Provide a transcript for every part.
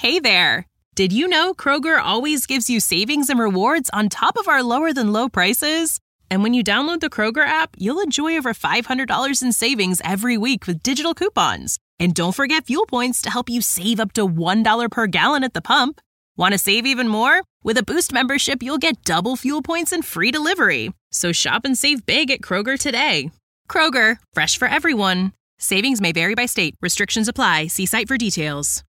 Hey there! Did you know Kroger always gives you savings and rewards on top of our lower-than-low prices? And when you download the Kroger app, you'll enjoy over $500 in savings every week with digital coupons. And don't forget fuel points to help you save up to $1 per gallon at the pump. Want to save even more? With a Boost membership, you'll get double fuel points and free delivery. So shop and save big at Kroger today. Kroger, fresh for everyone. Savings may vary by state. Restrictions apply. See site for details.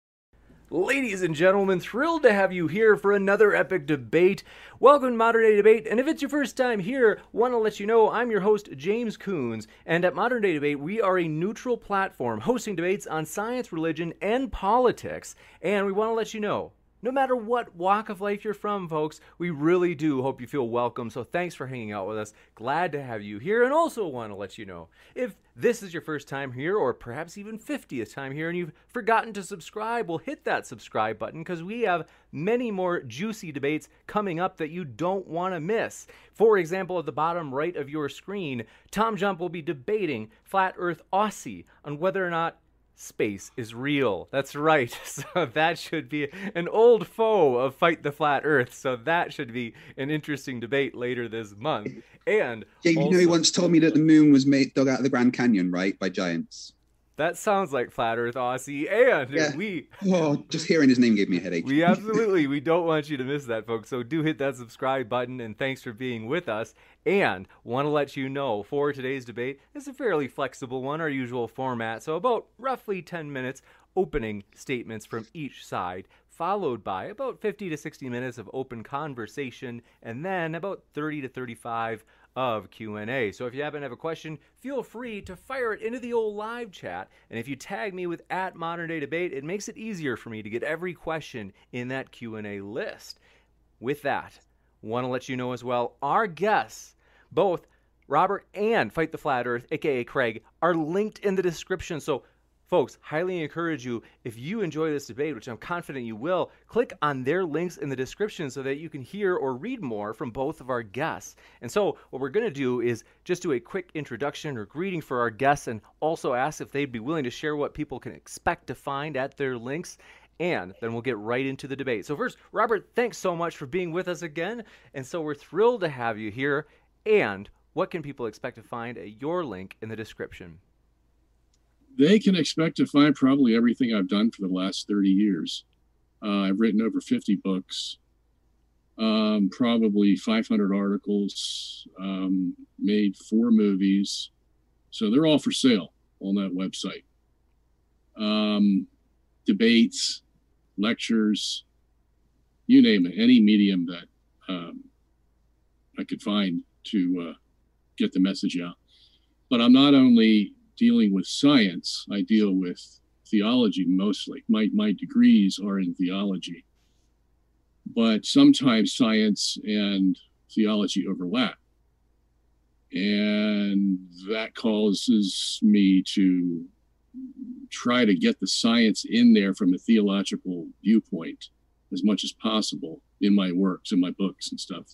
Ladies and gentlemen, thrilled to have you here for another epic debate. Welcome to Modern Day Debate, and if it's your first time here, want to let you know I'm your host, James Coons, and at Modern Day Debate, we are a neutral platform hosting debates on science, religion, and politics, and we want to let you know, no matter what walk of life you're from, folks, we really do hope you feel welcome, so thanks for hanging out with us. Glad to have you here, and also want to let you know, if this is your first time here, or perhaps even 50th time here, and you've forgotten to subscribe, well, hit that subscribe button, because we have many more juicy debates coming up that you don't want to miss. For example, at the bottom right of your screen, Tom Jump will be debating Flat Earth Aussie on whether or not space is real. That's right. So that should be an old foe of Fight the Flat Earth. So that should be an interesting debate later this month. And yeah, you know, he once told me that the moon was dug out of the Grand Canyon, right, by giants. That sounds like Flat Earth Aussie, and yeah. Just hearing his name gave me a headache. We don't want you to miss that, folks. So do hit that subscribe button, and thanks for being with us. And want to let you know, for today's debate, it's a fairly flexible one, our usual format. So about roughly 10 minutes, opening statements from each side, followed by about 50 to 60 minutes of open conversation, and then about 30 to 35 of Q&A. So if you happen to have a question, feel free to fire it into the old live chat. And if you tag me with @ModernDayDebate, it makes it easier for me to get every question in that Q&A list. With that, want to let you know as well, our guests, both Robert and Fight the Flat Earth, aka Craig, are linked in the description. So folks, highly encourage you, if you enjoy this debate, which I'm confident you will, click on their links in the description so that you can hear or read more from both of our guests. And so what we're going to do is just do a quick introduction or greeting for our guests and also ask if they'd be willing to share what people can expect to find at their links. And then we'll get right into the debate. So first, Robert, thanks so much for being with us again. And so we're thrilled to have you here. And what can people expect to find at your link in the description? They can expect to find probably everything I've done for the last 30 years. I've written over 50 books, probably 500 articles, made 4 movies. So they're all for sale on that website. Debates, lectures, you name it, any medium that I could find to get the message out. But I'm not only dealing with science, I deal with theology mostly. My degrees are in theology, but sometimes science and theology overlap. And that causes me to try to get the science in there from a theological viewpoint as much as possible in my works, in my books and stuff.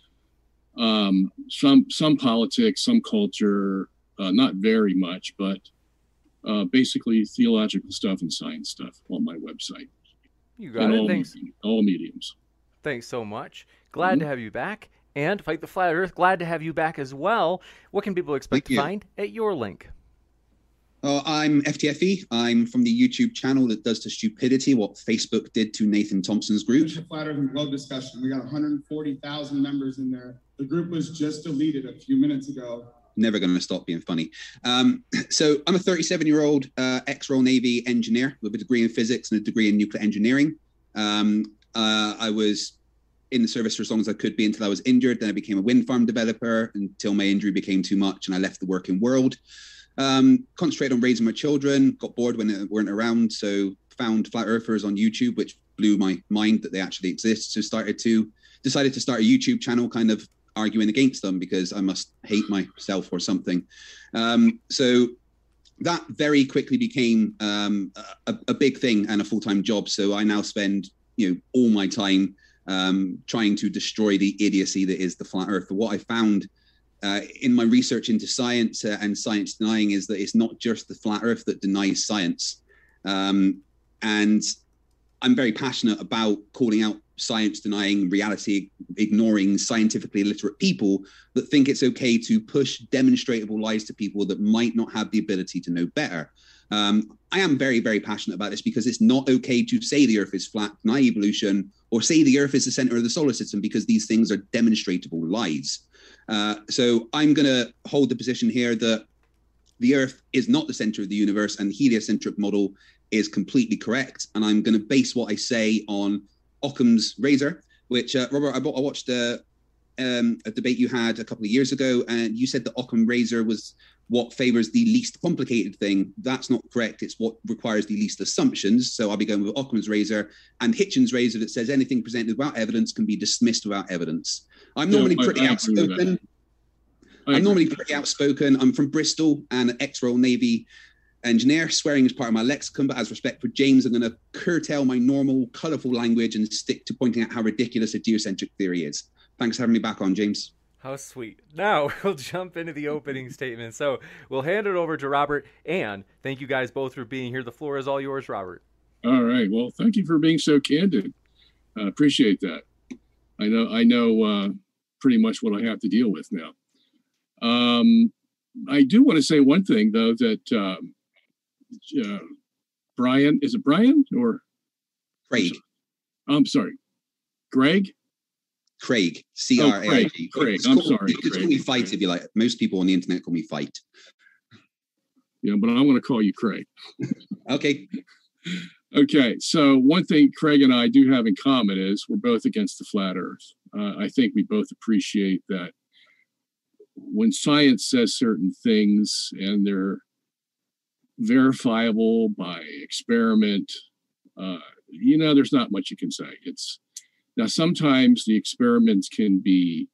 Some politics, some culture, not very much, but basically theological stuff and science stuff on my website. You got it. Thanks. All mediums. Thanks so much. Glad to have you back. And Fight the Flat Earth, glad to have you back as well. What can people expect to find at your link? I'm FTFE. I'm from the YouTube channel that does to stupidity what Facebook did to Nathan Thompson's group. Flat Earth and Globe discussion. We got 140,000 members in there. The group was just deleted a few minutes ago. Never going to stop being funny. So I'm a 37-year-old ex-Royal Navy engineer with a degree in physics and a degree in nuclear engineering. I was in the service for as long as I could be until I was injured. Then I became a wind farm developer until my injury became too much and I left the working world. Concentrated on raising my children, got bored when they weren't around, so found Flat Earthers on YouTube, which blew my mind that they actually exist. So decided to start a YouTube channel kind of arguing against them because I must hate myself or something. So that very quickly became a big thing and a full-time job. So I now spend all my time trying to destroy the idiocy that is the flat earth. What I found in my research into science and science denying is that it's not just the flat earth that denies science. And I'm very passionate about calling out science denying, reality ignoring, scientifically illiterate people that think it's okay to push demonstrable lies to people that might not have the ability to know better. I am very, very passionate about this because it's not okay to say the Earth is flat, deny evolution, or say the Earth is the center of the solar system, because these things are demonstrable lies. So I'm going to hold the position here that the Earth is not the center of the universe, and the heliocentric model is completely correct. And I'm going to base what I say on Occam's razor, which, Robert, I watched a debate you had a couple of years ago, and you said that Occam razor was what favors the least complicated thing. That's not correct. It's what requires the least assumptions. So I'll be going with Occam's razor and Hitchens' razor that says anything presented without evidence can be dismissed without evidence. I'm normally pretty outspoken. I'm from Bristol and an ex-Royal Navy engineer. Swearing is part of my lexicon, but as respect for James, I'm going to curtail my normal, colourful language and stick to pointing out how ridiculous a geocentric theory is. Thanks for having me back on, James. How sweet. Now we'll jump into the opening statement. So we'll hand it over to Robert, and thank you guys both for being here. The floor is all yours, Robert. All right. Well, thank you for being so candid. I appreciate that. I know pretty much what I have to deal with now. I do want to say one thing, though, that Brian, is it Brian or Craig? I'm sorry, Greg? Craig, C-R-A-I-G. Craig, I'm sorry. You could call me Fight if you like. Most people on the internet call me Fight. Yeah, but I'm going to call you Craig. Okay. Okay, so one thing Craig and I do have in common is we're both against the flat Earth. I think we both appreciate that when science says certain things and they're verifiable by experiment, there's not much you can say. Now, sometimes the experiments can be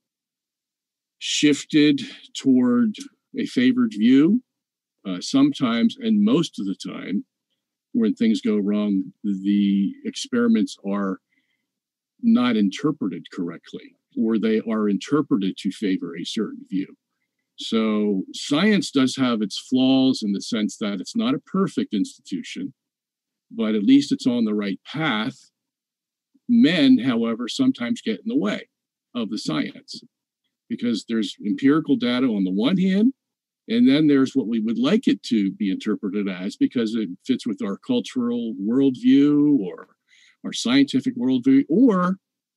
shifted toward a favored view. Sometimes, and most of the time, when things go wrong, the experiments are not interpreted correctly, or they are interpreted to favor a certain view. So science does have its flaws in the sense that it's not a perfect institution, but at least it's on the right path. Men, however, sometimes get in the way of the science because there's empirical data on the one hand, and then there's what we would like it to be interpreted as because it fits with our cultural worldview or our scientific worldview, or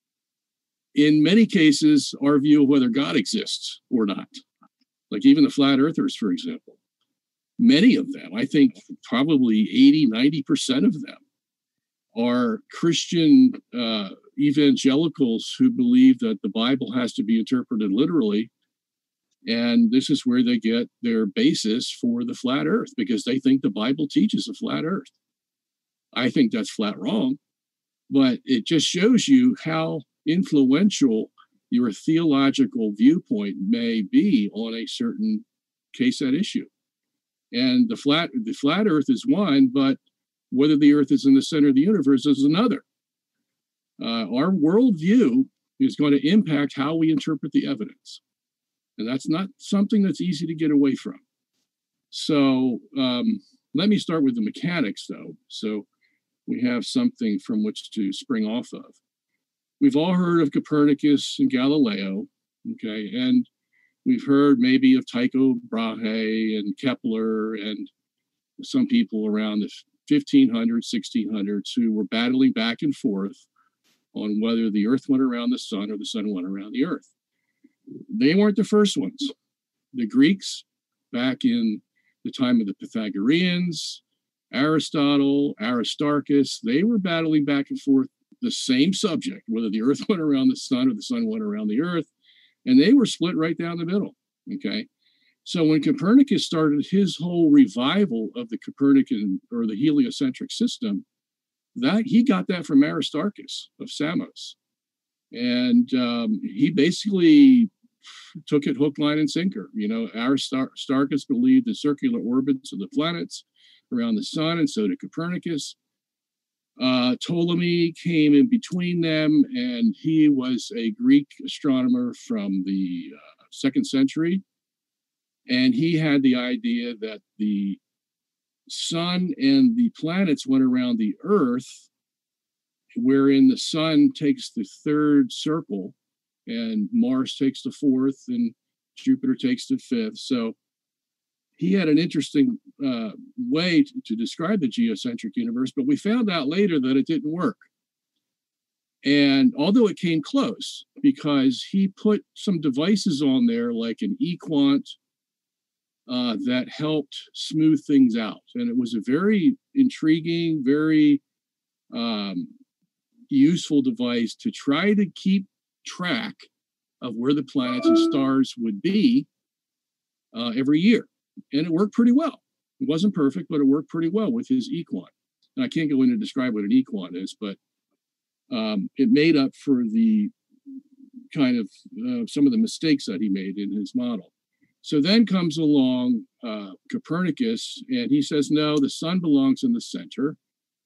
in many cases, our view of whether God exists or not. Like even the flat earthers, for example, many of them, I think probably 80-90% of them, are Christian evangelicals who believe that the Bible has to be interpreted literally. And this is where they get their basis for the flat earth, because they think the Bible teaches a flat earth. I think that's flat wrong, but it just shows you how influential your theological viewpoint may be on a certain case at issue. And the flat earth is one, but whether the earth is in the center of the universe is another. Our worldview is going to impact how we interpret the evidence. And that's not something that's easy to get away from. So let me start with the mechanics, though. So we have something from which to spring off of. We've all heard of Copernicus and Galileo, okay? And we've heard maybe of Tycho Brahe and Kepler and some people around the 1500s, 1600s who were battling back and forth on whether the earth went around the sun or the sun went around the earth. They weren't the first ones. The Greeks, back in the time of the Pythagoreans, Aristotle, Aristarchus, they were battling back and forth the same subject, whether the earth went around the sun or the sun went around the earth, and they were split right down the middle, okay? So when Copernicus started his whole revival of the Copernican or the heliocentric system, that he got that from Aristarchus of Samos. And he basically took it hook, line, and sinker. You know, Aristarchus believed the circular orbits of the planets around the sun, and so did Copernicus. Ptolemy came in between them, and he was a Greek astronomer from the 2nd century. And he had the idea that the sun and the planets went around the earth wherein the sun takes the third circle and Mars takes the fourth and Jupiter takes the fifth. So he had an interesting way to describe the geocentric universe, but we found out later that it didn't work. And although it came close, because he put some devices on there like an eQuant that helped smooth things out. And it was a very intriguing, very useful device to try to keep track of where the planets and stars would be every year. And it worked pretty well. It wasn't perfect, but it worked pretty well with his eQuant. And I can't go in and describe what an eQuant is, but it made up for the kind of some of the mistakes that he made in his model. So then comes along Copernicus, and he says, no, the sun belongs in the center.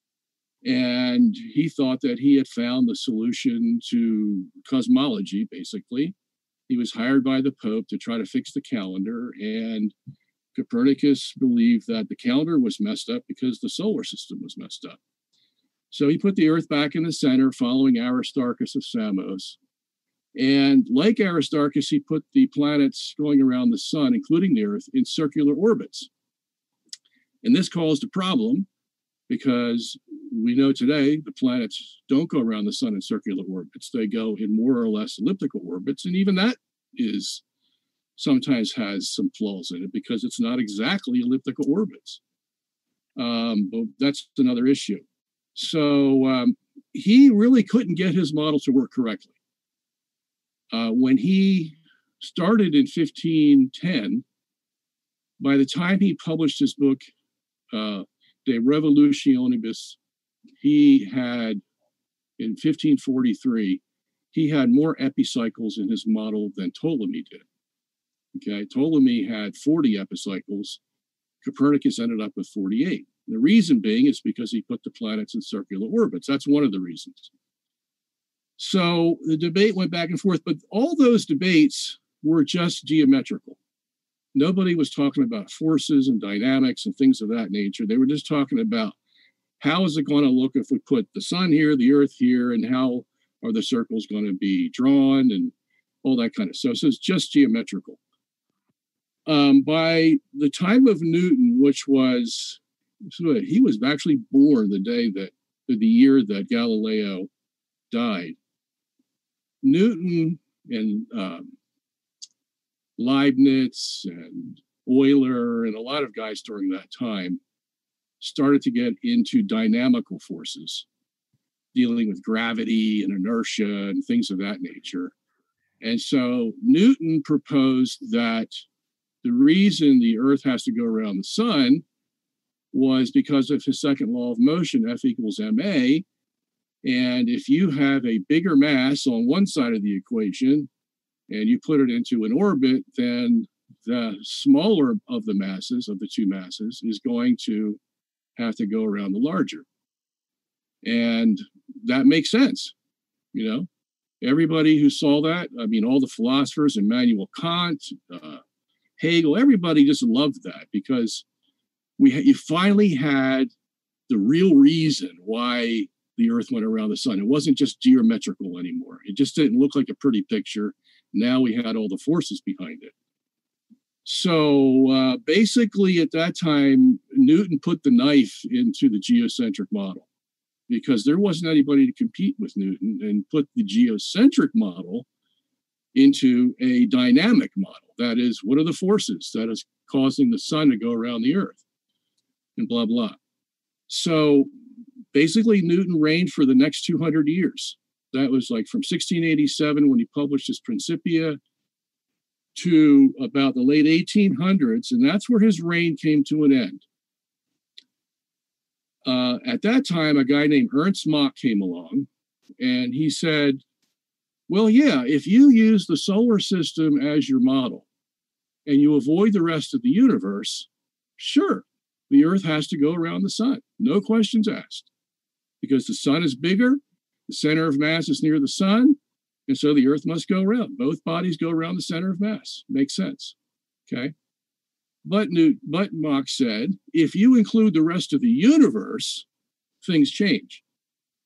And he thought that he had found the solution to cosmology, basically. He was hired by the Pope to try to fix the calendar, and Copernicus believed that the calendar was messed up because the solar system was messed up. So he put the Earth back in the center, following Aristarchus of Samos. And like Aristarchus, he put the planets going around the sun, including the Earth, in circular orbits. And this caused a problem because we know today the planets don't go around the sun in circular orbits. They go in more or less elliptical orbits. And even that is sometimes has some flaws in it because it's not exactly elliptical orbits. But that's another issue. So he really couldn't get his model to work correctly. When he started in 1510, by the time he published his book, De Revolutionibus, he had, in 1543, he had more epicycles in his model than Ptolemy did. Okay, Ptolemy had 40 epicycles. Copernicus ended up with 48. The reason being is because he put the planets in circular orbits. That's one of the reasons. So the debate went back and forth, but all those debates were just geometrical. Nobody was talking about forces and dynamics and things of that nature. They were just talking about how is it going to look if we put the sun here, the Earth here, and how are the circles going to be drawn and all that kind of stuff. So it's just geometrical. By the time of Newton, which was, he was actually born the year that Galileo died. Newton and Leibniz and Euler and a lot of guys during that time started to get into dynamical forces, dealing with gravity and inertia and things of that nature. And so Newton proposed that the reason the Earth has to go around the sun was because of his second law of motion, F equals ma. And if you have a bigger mass on one side of the equation and you put it into an orbit, then the smaller of the masses, of the two masses, is going to have to go around the larger. And that makes sense. You know, everybody who saw that, I mean, all the philosophers, Immanuel Kant, Hegel, everybody just loved that because you finally had the real reason why the Earth went around the sun. It wasn't just geometrical anymore. It just didn't look like a pretty picture. Now we had all the forces behind it. So basically at that time, Newton put the knife into the geocentric model because there wasn't anybody to compete with Newton, and put the geocentric model into a dynamic model. That is, what are the forces that is causing the sun to go around the Earth and blah, blah. So basically Newton reigned for the next 200 years. That was like from 1687 when he published his Principia to about the late 1800s, and that's where his reign came to an end. At that time, a guy named Ernst Mach came along, and he said, well, yeah, if you use the solar system as your model and you avoid the rest of the universe, sure, the Earth has to go around the sun. No questions asked. Because the sun is bigger, the center of mass is near the sun, and so the Earth must go around. Both bodies go around the center of mass. Makes sense. Okay? But Mach said, if you include the rest of the universe, things change.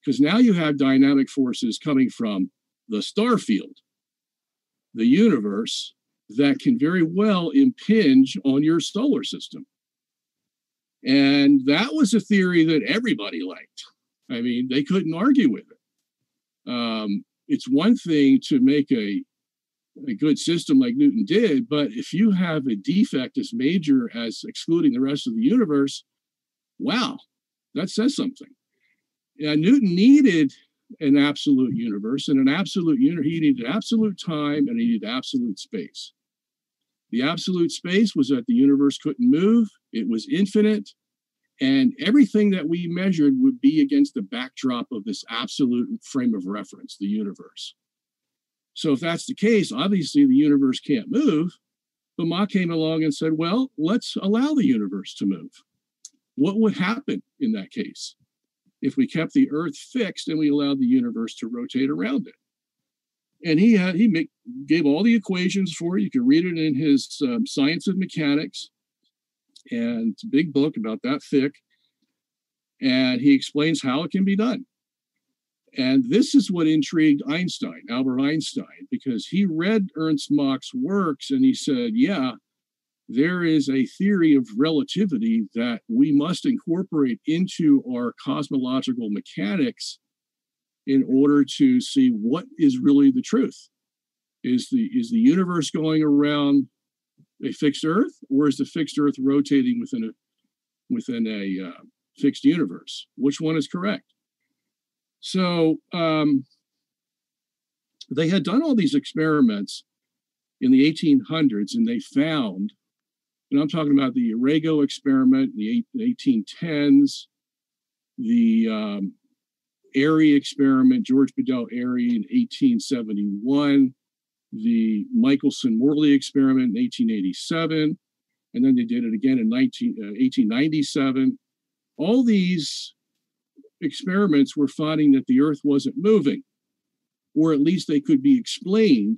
because now you have dynamic forces coming from the star field, the universe, that can very well impinge on your solar system. And that was a theory that everybody liked. I mean, they couldn't argue with it. It's one thing to make a good system like Newton did, but if you have a defect as major as excluding the rest of the universe, wow, that says something. Yeah, Newton needed an absolute universe, and he needed absolute time, and he needed absolute space. The absolute space was that the universe couldn't move, it was infinite, and everything that we measured would be against the backdrop of this absolute frame of reference, the universe. So if that's the case, obviously the universe can't move, but Mach came along and said, well, let's allow the universe to move. What would happen in that case if we kept the Earth fixed and we allowed the universe to rotate around it? And he gave all the equations for it. You can read it in his Science of Mechanics. And it's a big book about that thick. And he explains how it can be done. And this is what intrigued Einstein, Albert Einstein, because he read Ernst Mach's works and he said, yeah, there is a theory of relativity that we must incorporate into our cosmological mechanics in order to see what is really the truth. Is the universe going around a fixed Earth, or is the fixed Earth rotating within a fixed universe? Which one is correct? So they had done all these experiments in the 1800s, and they found, and I'm talking about the Arago experiment in the 1810s, the Airy experiment, George Bedell Airy in 1871, the Michelson-Morley experiment in 1887, and then they did it again in 1897. All these experiments were finding that the Earth wasn't moving, or at least they could be explained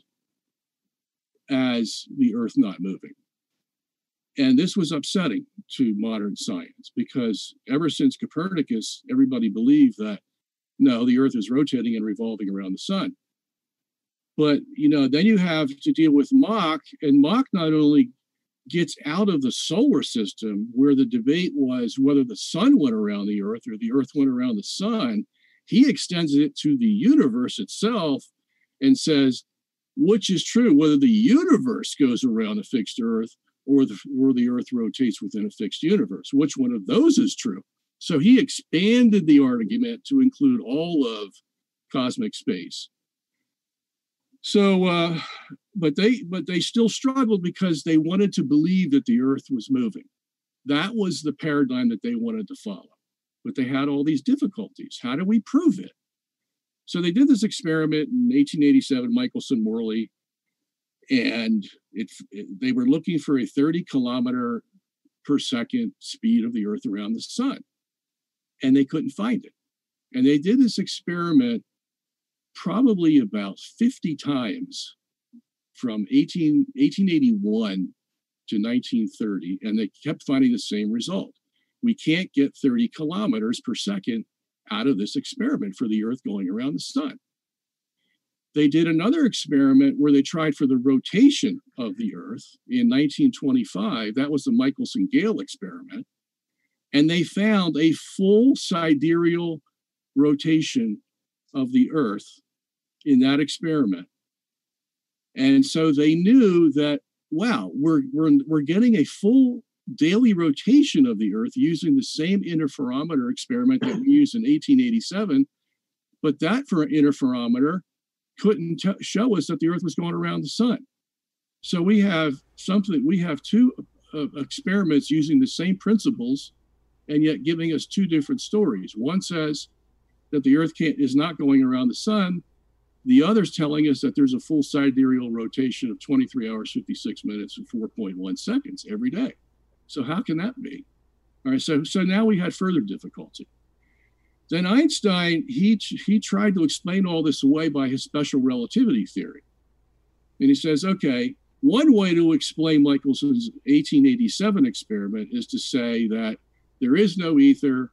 as the Earth not moving. And this was upsetting to modern science, because ever since Copernicus, everybody believed that, no, the Earth is rotating and revolving around the sun. But, then you have to deal with Mach, and Mach not only gets out of the solar system, where the debate was whether the sun went around the Earth or the Earth went around the sun, he extends it to the universe itself and says, which is true, whether the universe goes around a fixed Earth or the Earth rotates within a fixed universe. Which one of those is true? So he expanded the argument to include all of cosmic space. So, but they still struggled because they wanted to believe that the Earth was moving. That was the paradigm that they wanted to follow. But they had all these difficulties. How do we prove it? So they did this experiment in 1887, Michelson-Morley, and they were looking for a 30 kilometer per second speed of the Earth around the sun, and they couldn't find it. And they did this experiment probably about 50 times from 1881 to 1930, and they kept finding the same result. We can't get 30 kilometers per second out of this experiment for the Earth going around the sun. They did another experiment where they tried for the rotation of the Earth in 1925. That was the Michelson-Gale experiment. And they found a full sidereal rotation of the Earth in that experiment. And so they knew that, wow, we're getting a full daily rotation of the Earth using the same interferometer experiment that we used in 1887. But that for an interferometer couldn't show us that the Earth was going around the sun. So we have two experiments using the same principles and yet giving us two different stories. One says that the Earth is not going around the sun. The other's telling us that there's a full sidereal rotation of 23 hours, 56 minutes, and 4.1 seconds every day. So how can that be? All right, so now we had further difficulty. Then Einstein, he tried to explain all this away by his special relativity theory. And he says, okay, one way to explain Michelson's 1887 experiment is to say that there is no ether,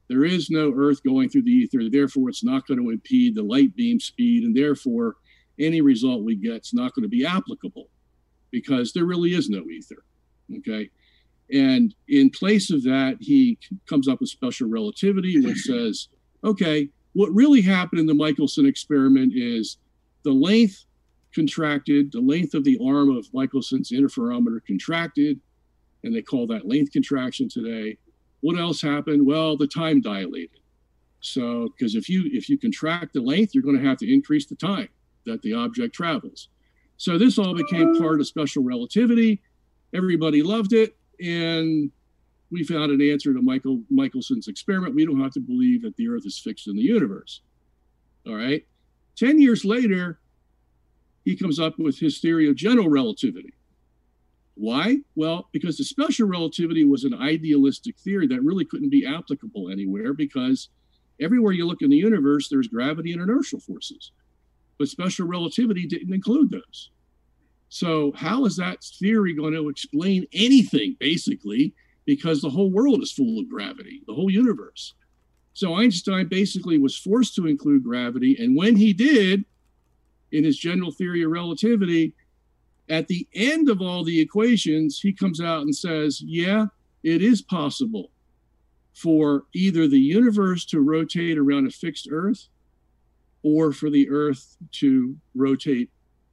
There is no Earth going through the ether. Therefore, it's not going to impede the light beam speed. And therefore, any result we get is not going to be applicable because there really is no ether. Okay. And in place of that, he comes up with special relativity, which says, okay, what really happened in the Michelson experiment is the length contracted, the length of the arm of Michelson's interferometer contracted, and they call that length contraction today. What else happened? Well, the time dilated. So, because if you contract the length, you're going to have to increase the time that the object travels. So this all became part of special relativity. Everybody loved it. And we found an answer to Michelson's experiment. We don't have to believe that the Earth is fixed in the universe. All right. 10 years later, he comes up with his theory of general relativity. Why? Well, because the special relativity was an idealistic theory that really couldn't be applicable anywhere because everywhere you look in the universe, there's gravity and inertial forces. But special relativity didn't include those. So how is that theory going to explain anything, basically, because the whole world is full of gravity, the whole universe? So Einstein basically was forced to include gravity. And when he did, in his general theory of relativity, at the end of all the equations, he comes out and says, yeah, it is possible for either the universe to rotate around a fixed Earth or for the Earth to rotate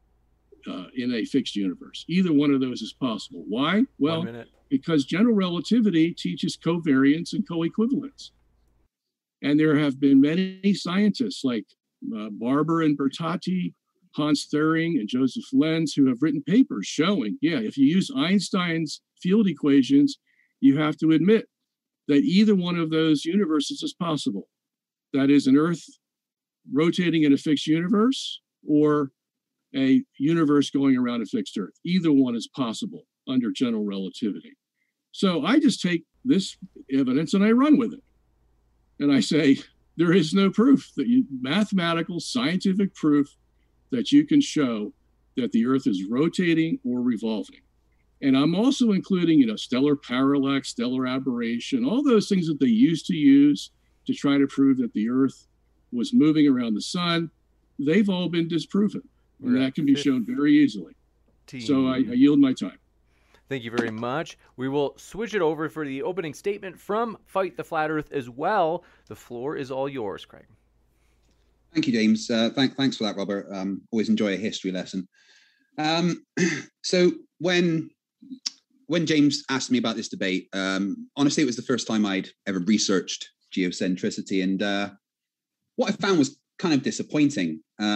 in a fixed universe. Either one of those is possible. Why? Well, because general relativity teaches covariance and coequivalence. And there have been many scientists like Barber and Bertotti, Hans Thöring, and Joseph Lenz who have written papers showing, yeah, if you use Einstein's field equations, you have to admit that either one of those universes is possible. That is an Earth rotating in a fixed universe or a universe going around a fixed Earth. Either one is possible under general relativity. So I just take this evidence and I run with it. And I say, there is no proof mathematical, scientific proof that you can show that the Earth is rotating or revolving. And I'm also including, stellar parallax, stellar aberration, all those things that they used to use to try to prove that the Earth was moving around the sun. They've all been disproven. And that can be shown very easily. So I yield my time. Thank you very much. We will switch it over for the opening statement from Fight the Flat Earth as well. The floor is all yours, Craig. Thank you, James. Thanks for that, Robert. Always enjoy a history lesson. So when James asked me about this debate, honestly, it was the first time I'd ever researched geocentricity. And what I found was kind of disappointing.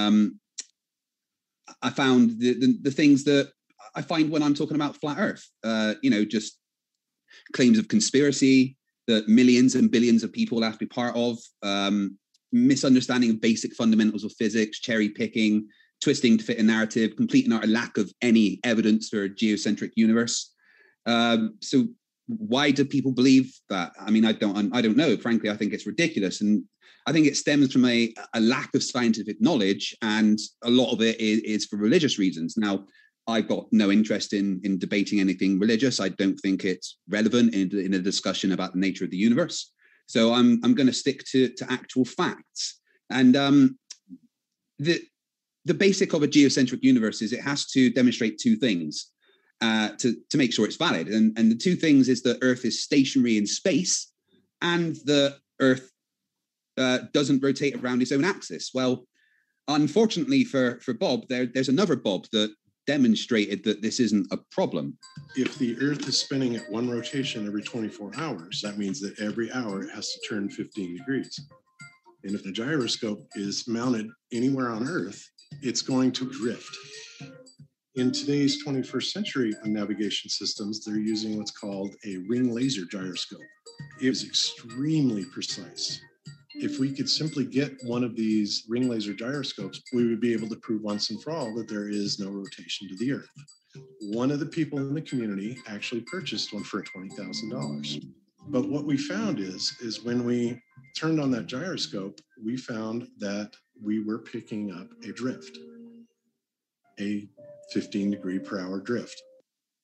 I found the things that I find when I'm talking about flat Earth, just claims of conspiracy that millions and billions of people have to be part of, misunderstanding of basic fundamentals of physics, cherry picking, twisting to fit a narrative, complete and utter lack of any evidence for a geocentric universe. So why do people believe that? I mean, I don't know. Frankly, I think it's ridiculous. And I think it stems from a lack of scientific knowledge, and a lot of it is for religious reasons. Now, I've got no interest in debating anything religious. I don't think it's relevant in a discussion about the nature of the universe. So I'm going to stick to actual facts. And the basic of a geocentric universe is it has to demonstrate two things to make sure it's valid. And the two things is that Earth is stationary in space and the Earth doesn't rotate around its own axis. Well, unfortunately for Bob, there's another Bob that demonstrated that this isn't a problem. If the Earth is spinning at one rotation every 24 hours, that means that every hour it has to turn 15 degrees. And if the gyroscope is mounted anywhere on Earth, it's going to drift. In today's 21st century navigation systems, they're using what's called a ring laser gyroscope. It is extremely precise. If we could simply get one of these ring laser gyroscopes, we would be able to prove once and for all that there is no rotation to the Earth. One of the people in the community actually purchased one for $20,000. But what we found is when we turned on that gyroscope, we found that we were picking up a drift, a 15 degree per hour drift.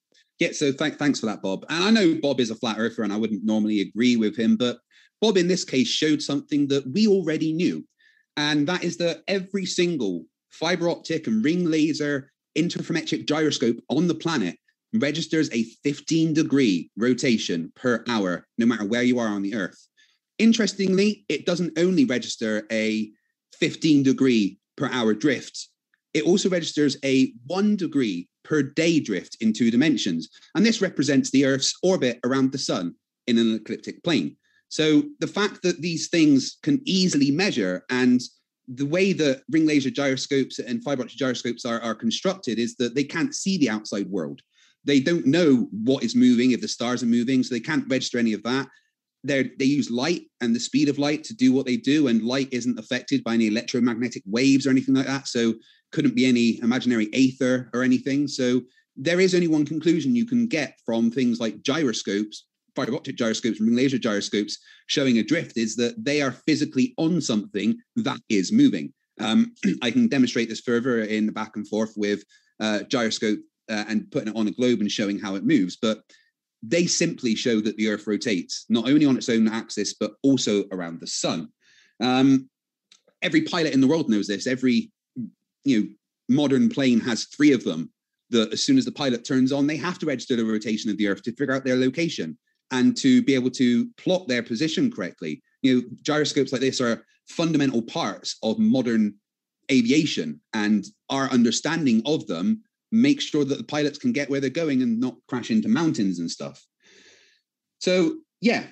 Yeah, so thanks for that, Bob. And I know Bob is a flat earther and I wouldn't normally agree with him, but Bob in this case showed something that we already knew. And that is that every single fiber optic and ring laser interferometric gyroscope on the planet registers a 15-degree rotation per hour, no matter where you are on the Earth. Interestingly, it doesn't only register a 15-degree per hour drift. It also registers a 1 degree per day drift in 2 dimensions. And this represents the Earth's orbit around the sun in an ecliptic plane. So the fact that these things can easily measure, and the way that ring laser gyroscopes and fiber optic gyroscopes are constructed is that they can't see the outside world. They don't know what is moving, if the stars are moving, so they can't register any of that. They use light and the speed of light to do what they do, and light isn't affected by any electromagnetic waves or anything like that, so couldn't be any imaginary aether or anything. So there is only one conclusion you can get from things like gyroscopes, fiber optic gyroscopes, ring laser gyroscopes showing a drift, is that they are physically on something that is moving. I can demonstrate this further in the back and forth with gyroscope and putting it on a globe and showing how it moves. But they simply show that the Earth rotates, not only on its own axis, but also around the sun. Every pilot in the world knows this. Every modern plane has 3 of them that as soon as the pilot turns on, they have to register the rotation of the Earth to figure out their location and to be able to plot their position correctly. Gyroscopes like this are fundamental parts of modern aviation, and our understanding of them makes sure that the pilots can get where they're going and not crash into mountains and stuff. So yeah,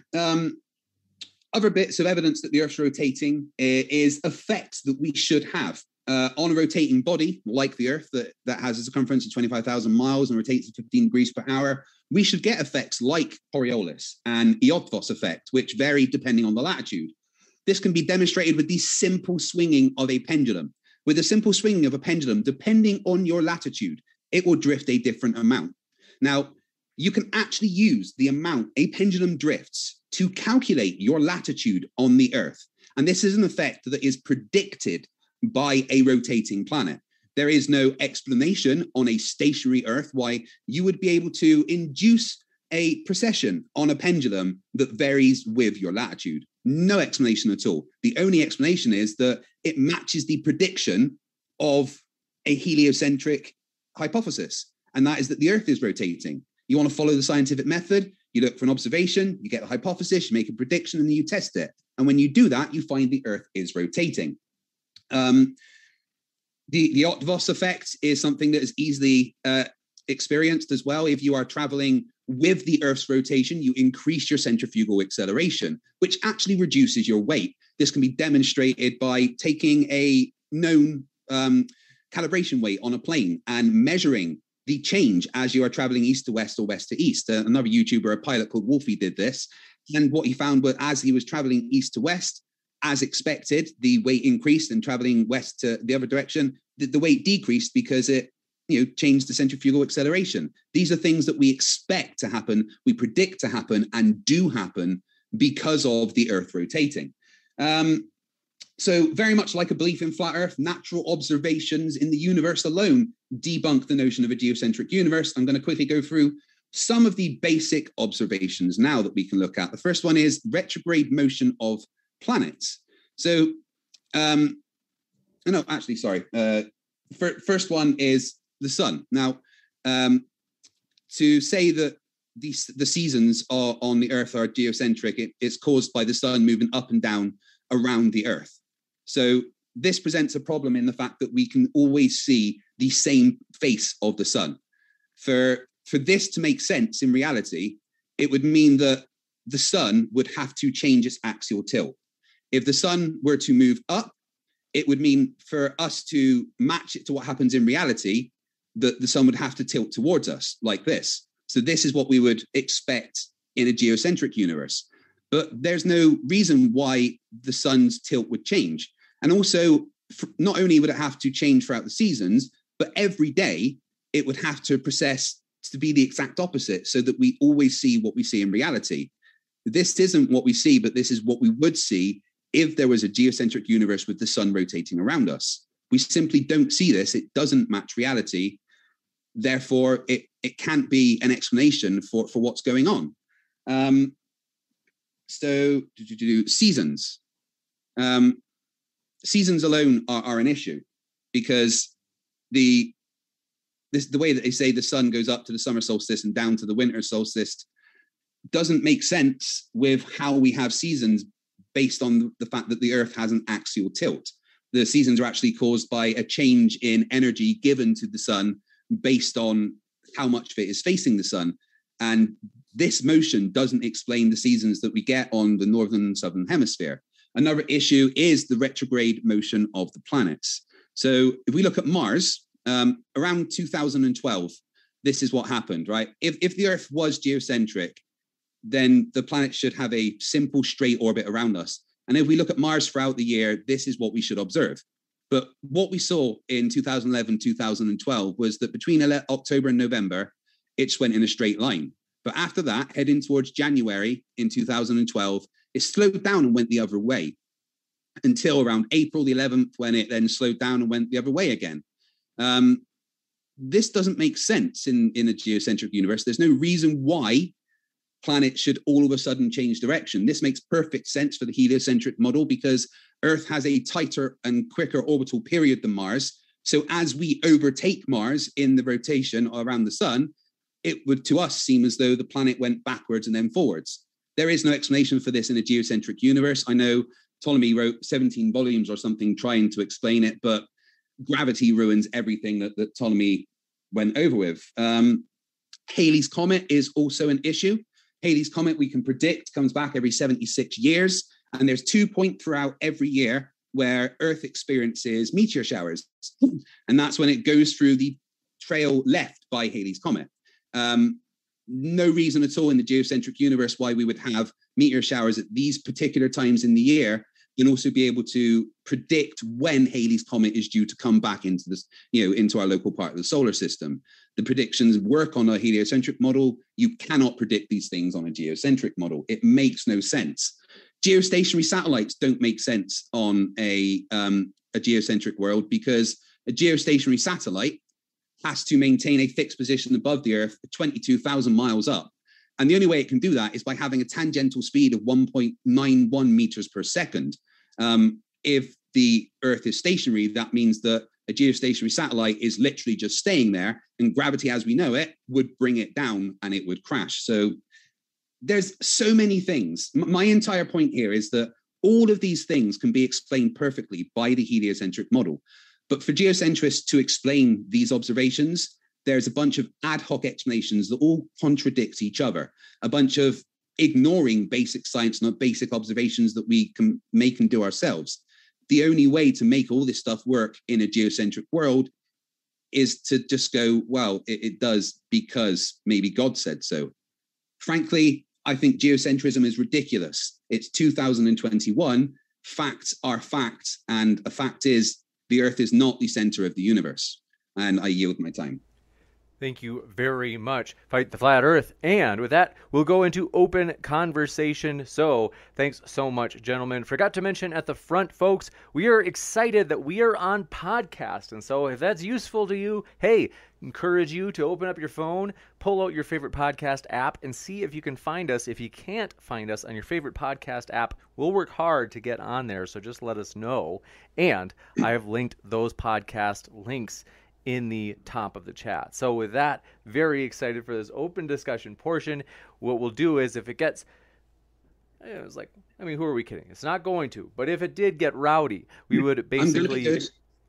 other bits of evidence that the Earth's rotating is effects that we should have. On a rotating body like the Earth that has a circumference of 25,000 miles and rotates at 15 degrees per hour, we should get effects like Coriolis and Eötvös effect, which vary depending on the latitude. This can be demonstrated with the simple swinging of a pendulum. With a simple swinging of a pendulum, depending on your latitude, it will drift a different amount. Now, you can actually use the amount a pendulum drifts to calculate your latitude on the Earth. And this is an effect that is predicted by a rotating planet. There is no explanation on a stationary Earth why you would be able to induce a precession on a pendulum that varies with your latitude. No explanation at all. The only explanation is that it matches the prediction of a heliocentric hypothesis, and that is that the Earth is rotating. You want to follow the scientific method, you look for an observation, you get a hypothesis, you make a prediction, and then you test it. And when you do that, you find the Earth is rotating. The Eötvös effect is something that is easily experienced as well. If you are traveling with the Earth's rotation, you increase your centrifugal acceleration, which actually reduces your weight. This can be demonstrated by taking a known calibration weight on a plane and measuring the change as you are traveling east to west or west to east. Another YouTuber, a pilot called Wolfie, did this. And what he found was as he was traveling east to west, as expected, the weight increased, and traveling west to the other direction, the weight decreased because it changed the centrifugal acceleration. These are things that we expect to happen, we predict to happen, and do happen because of the Earth rotating. So very much like a belief in flat Earth, natural observations in the universe alone debunk the notion of a geocentric universe. I'm going to quickly go through some of the basic observations now that we can look at. The first one is retrograde motion of planets. So, first one is the sun. Now, to say that the seasons on the Earth are geocentric, it's caused by the sun moving up and down around the Earth. So this presents a problem in the fact that we can always see the same face of the sun. For this to make sense in reality, it would mean that the sun would have to change its axial tilt. If the sun were to move up, it would mean for us to match it to what happens in reality, that the sun would have to tilt towards us like this. So this is what we would expect in a geocentric universe. But there's no reason why the sun's tilt would change. And also, not only would it have to change throughout the seasons, but every day it would have to precess to be the exact opposite so that we always see what we see in reality. This isn't what we see, but this is what we would see if there was a geocentric universe with the sun rotating around us. We simply don't see this. It doesn't match reality. Therefore, it it can't be an explanation for what's going on. So seasons. Seasons alone are an issue, because the way that they say the sun goes up to the summer solstice and down to the winter solstice doesn't make sense with how we have seasons based on the fact that the Earth has an axial tilt. The seasons are actually caused by a change in energy given to the sun based on how much of it is facing the sun. And this motion doesn't explain the seasons that we get on the northern and southern hemisphere. Another issue is the retrograde motion of the planets. So if we look at Mars, around 2012, this is what happened, right? If the Earth was geocentric, then the planet should have a simple straight orbit around us. And if we look at Mars throughout the year, this is what we should observe. But what we saw in 2011, 2012 was that between October and November, it just went in a straight line. But after that, heading towards January in 2012, it slowed down and went the other way until around April the 11th, when it then slowed down and went the other way again. This doesn't make sense in a geocentric universe. There's no reason why planets should all of a sudden change direction. This makes perfect sense for the heliocentric model, because Earth has a tighter and quicker orbital period than Mars. So as we overtake Mars in the rotation around the sun, it would to us seem as though the planet went backwards and then forwards. There is no explanation for this in a geocentric universe. I know Ptolemy wrote 17 volumes or something trying to explain it, but gravity ruins everything that Ptolemy went over with. Halley's Comet is also an issue. Halley's Comet, we can predict, comes back every 76 years. And there's 2 points throughout every year where Earth experiences meteor showers. And that's when it goes through the trail left by Halley's Comet. No reason at all in the geocentric universe why we would have meteor showers at these particular times in the year, and also be able to predict when Halley's Comet is due to come back into this, into our local part of the solar system. The predictions work on a heliocentric model. You cannot predict these things on a geocentric model. It makes no sense. Geostationary satellites don't make sense on a geocentric world, because a geostationary satellite has to maintain a fixed position above the Earth 22,000 miles up. And the only way it can do that is by having a tangential speed of 1.91 meters per second. If the Earth is stationary, that means that a geostationary satellite is literally just staying there, and gravity as we know it would bring it down and it would crash. So there's so many things. My entire point here is that all of these things can be explained perfectly by the heliocentric model. But for geocentrists to explain these observations, there's a bunch of ad hoc explanations that all contradict each other, a bunch of ignoring basic science and basic observations that we can make and do ourselves. The only way to make all this stuff work in a geocentric world is to just go, well, it does because maybe God said so. Frankly, I think geocentrism is ridiculous. It's 2021. Facts are facts. And a fact is the Earth is not the center of the universe. And I yield my time. Thank you very much. Fight the Flat Earth. And with that, we'll go into open conversation. So thanks so much, gentlemen. Forgot to mention at the front, folks, we are excited that we are on podcast. And so if that's useful to you, hey, encourage you to open up your phone, pull out your favorite podcast app, and see if you can find us. If you can't find us on your favorite podcast app, we'll work hard to get on there. So just let us know. And I have linked those podcast links in the top of the chat. So with that, very excited for this open discussion portion. What we'll do is, if it gets, it's like, I mean, who are we kidding? It's not going to, but if it did get rowdy, we would basically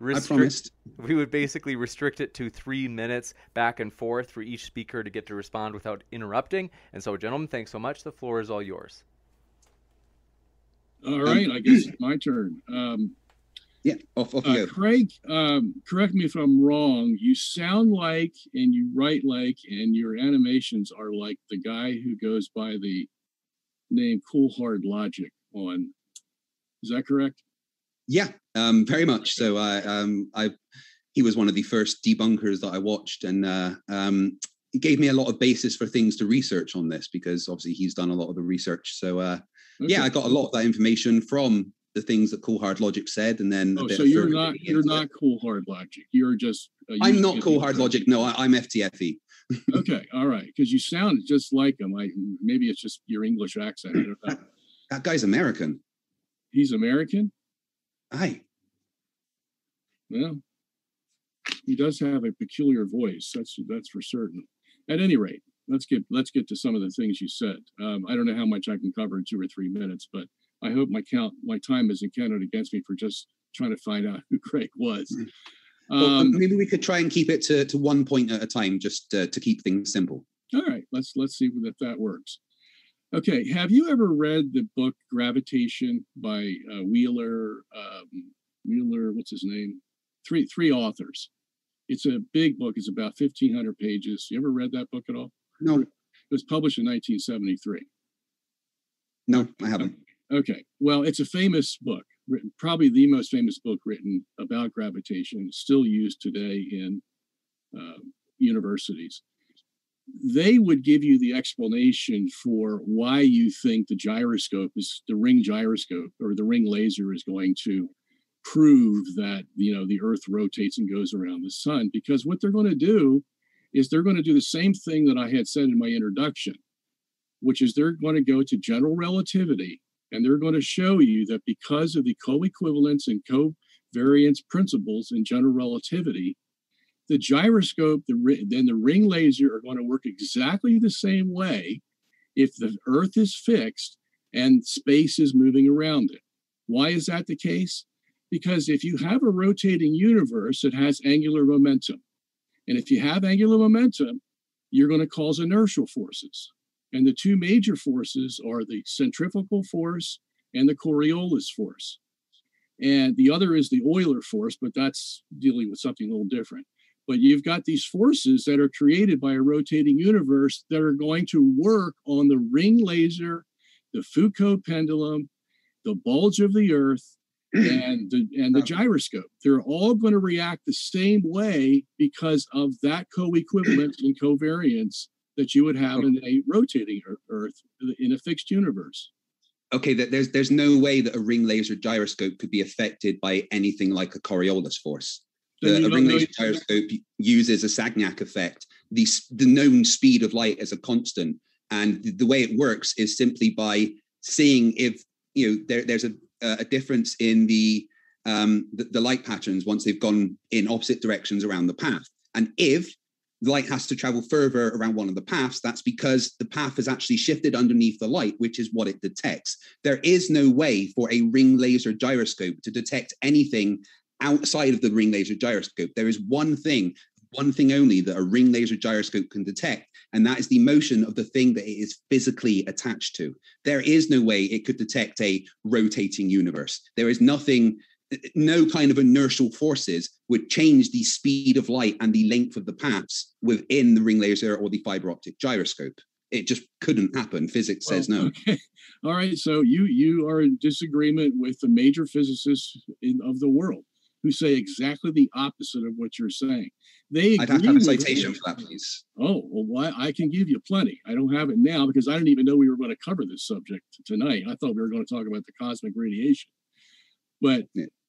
restrict it to 3 minutes back and forth for each speaker to get to respond without interrupting. And so, gentlemen, thanks so much. The floor is all yours. All right, I guess it's my turn. Yeah, off you go. Craig, correct me if I'm wrong. You sound like, and you write like, and your animations are like the guy who goes by the name Cool Hard Logic on. Is that correct? Yeah, very much. So he was one of the first debunkers that I watched, and he gave me a lot of basis for things to research on this, because obviously he's done a lot of the research. So yeah, I got a lot of that information from the things that Cool Hard Logic said, and then. Oh, so you're not Cool Hard Logic. You're just. I'm not Cool Hard Logic. No, I'm FTFE. Okay, all right, because you sound just like him. Maybe it's just your English accent. I don't know. That guy's American. He's American? Aye. Well, he does have a peculiar voice. That's for certain. At any rate, let's get to some of the things you said. I don't know how much I can cover in 2 or 3 minutes, but I hope my time isn't counted against me for just trying to find out who Craig was. Well, maybe we could try and keep it to 1 point at a time, just to keep things simple. All right, let's see if that works. Okay, have you ever read the book Gravitation by Wheeler? What's his name? Three authors. It's a big book. It's about 1,500 pages. You ever read that book at all? No. It was published in 1973. No, I haven't. Okay, well, it's a famous book, probably the most famous book written about gravitation, still used today in universities. They would give you the explanation for why you think the ring gyroscope or the ring laser is going to prove that, the Earth rotates and goes around the sun. Because what they're going to do is they're going to do the same thing that I had said in my introduction, which is they're going to go to general relativity, and they're going to show you that because of the co-equivalence and covariance principles in general relativity, the gyroscope, then the ring laser are going to work exactly the same way if the Earth is fixed and space is moving around it. Why is that the case? Because if you have a rotating universe, it has angular momentum. And if you have angular momentum, you're going to cause inertial forces. And the two major forces are the centrifugal force and the Coriolis force. And the other is the Euler force, but that's dealing with something a little different. But you've got these forces that are created by a rotating universe that are going to work on the ring laser, the Foucault pendulum, the bulge of the Earth, and the gyroscope. They're all going to react the same way because of that co-equivalence and covariance that you would have in a rotating Earth in a fixed universe. Okay, there's no way that a ring laser gyroscope could be affected by anything like a Coriolis force. A ring laser gyroscope uses a Sagnac effect, the known speed of light as a constant. And the way it works is simply by seeing if there's a difference in the light patterns once they've gone in opposite directions around the path. And if the light has to travel further around one of the paths, that's because the path has actually shifted underneath the light, which is what it detects. There is no way for a ring laser gyroscope to detect anything outside of the ring laser gyroscope. There is one thing only that a ring laser gyroscope can detect, and that is the motion of the thing that it is physically attached to. There is no way it could detect a rotating universe. There is nothing, no kind of inertial forces would change the speed of light and the length of the paths within the ring laser or the fiber optic gyroscope. It just couldn't happen. Physics says no. Okay. All right. So you are in disagreement with the major physicists of the world who say exactly the opposite of what you're saying. I'd have to have a citation for that, please. Oh, well, I can give you plenty. I don't have it now because I didn't even know we were going to cover this subject tonight. I thought we were going to talk about the cosmic radiation. But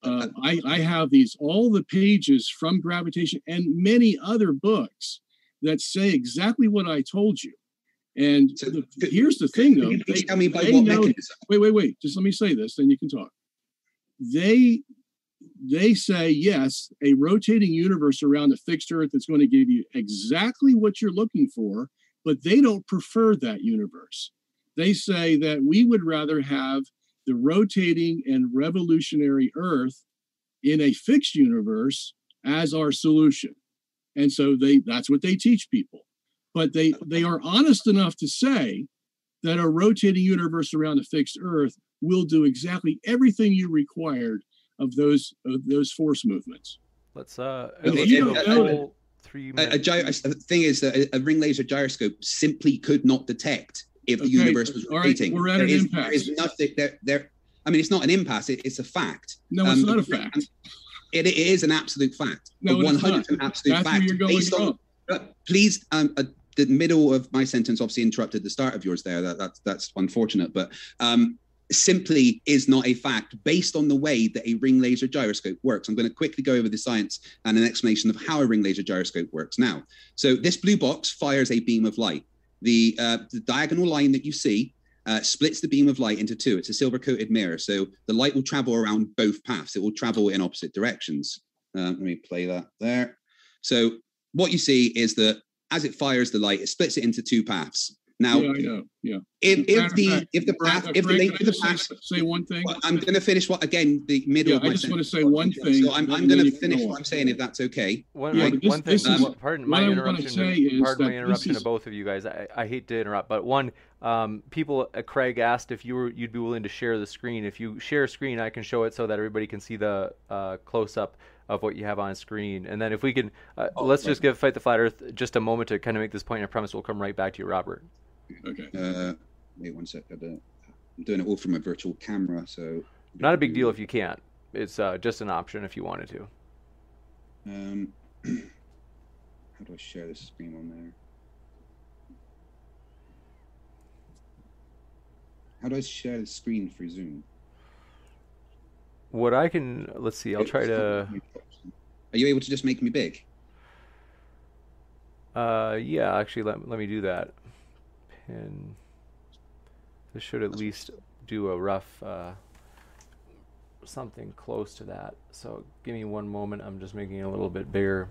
I have all the pages from Gravitation and many other books that say exactly what I told you. And so here's the thing, though. Please tell me by what mechanism? Wait. Just let me say this, then you can talk. They say, yes, a rotating universe around a fixed Earth is going to give you exactly what you're looking for, but they don't prefer that universe. They say that we would rather have the rotating and revolutionary Earth in a fixed universe as our solution. And so that's what they teach people. But they are honest enough to say that a rotating universe around a fixed Earth will do exactly everything you required of those force movements. Let's the thing is that a ring laser gyroscope simply could not detect if the universe was rotating. Right, we're at an impasse. There is nothing there. I mean, it's not an impasse. It's a fact. No, it's not a fact. It is an absolute fact. No, 100% absolute fact. That's where you're going wrong. Please, the middle of my sentence obviously interrupted the start of yours there. That's unfortunate. But simply is not a fact based on the way that a ring laser gyroscope works. I'm going to quickly go over the science and an explanation of how a ring laser gyroscope works now. So this blue box fires a beam of light. The diagonal line that you see splits the beam of light into two. It's a silver-coated mirror, so the light will travel around both paths. It will travel in opposite directions. Let me play that there. So what you see is that as it fires the light, it splits it into two paths. Now, yeah, I know. Yeah. If the length of the path, say one thing. I'm going to finish the middle. Yeah, of my I just want to sentence. say one thing. So I'm going to finish what I'm saying, if that's okay. One thing. Pardon my interruption to both of you guys. I hate to interrupt, but people, Craig asked if you'd be willing to share the screen. If you share a screen, I can show it so that everybody can see the close up of what you have on screen. And then if we can, let's just give Fight the Flat Earth just a moment to kind of make this point. I promise we'll come right back to you, Robert. Okay. Wait one sec. I'm doing it all from a virtual camera, so not a big deal if you can't. It's just an option if you wanted to. How do I share this screen on there? How do I share the screen through Zoom? What I can, let's see, I'll try to... Are you able to just make me big? Yeah, actually, let me do that. Pin. This should at least do a rough, something close to that. So give me one moment. I'm just making it a little bit bigger.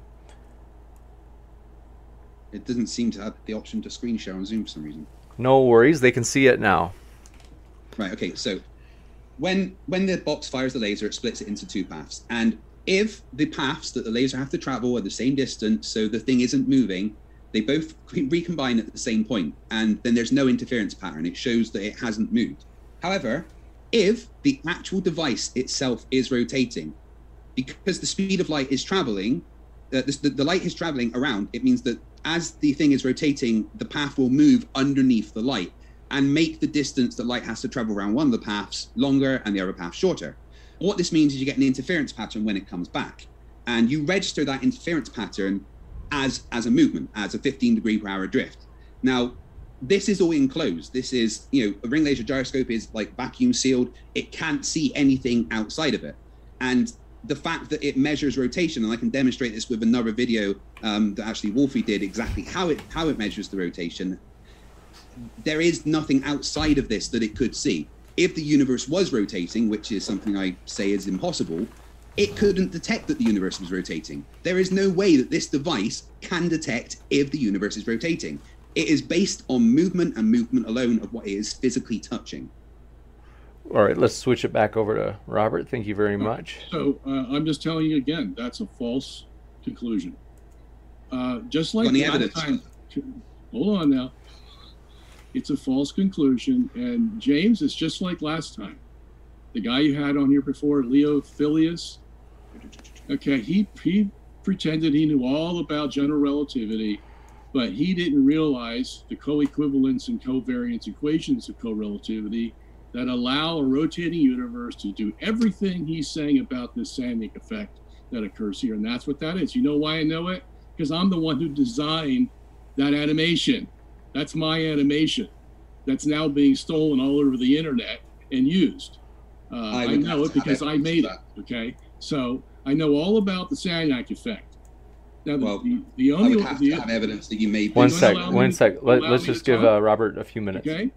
It doesn't seem to have the option to screen share on Zoom for some reason. No worries. They can see it now. Right, okay, so when the box fires the laser, it splits it into two paths. And if the paths that the laser have to travel are the same distance, so the thing isn't moving, they both recombine at the same point, and then there's no interference pattern. It shows that it hasn't moved. However, if the actual device itself is rotating, because the speed of light is traveling, the light is traveling around, it means that as the thing is rotating, the path will move underneath the light and make the distance that light has to travel around one of the paths longer and the other path shorter. What this means is you get an interference pattern when it comes back, and you register that interference pattern as a movement, as a 15 degree per hour drift. Now, this is all enclosed. This is, a ring laser gyroscope is like vacuum sealed. It can't see anything outside of it. And the fact that it measures rotation, and I can demonstrate this with another video that actually Wolfie did exactly how it measures the rotation. There is nothing outside of this that it could see. If the universe was rotating, which is something I say is impossible, it couldn't detect that the universe was rotating. There is no way that this device can detect if the universe is rotating. It is based on movement and movement alone of what it is physically touching. All right, let's switch it back over to Robert. Thank you very much. So I'm just telling you again, that's a false conclusion. Just like the evidence. Hold on now. It's a false conclusion. And James, it's just like last time. The guy you had on here before, Leo Phileas. Okay, he pretended he knew all about general relativity, but he didn't realize the co-equivalence and covariance equations of co-relativity that allow a rotating universe to do everything he's saying about this Sandvik effect that occurs here. And that's what that is. You know why I know it? Because I'm the one who designed that animation. That's my animation that's now being stolen all over the internet and used. I know it because I made it. Okay, so I know all about the Sagnac effect. Now, the only I would have to have evidence that you made. One sec. Let's just give Robert a few minutes. Okay.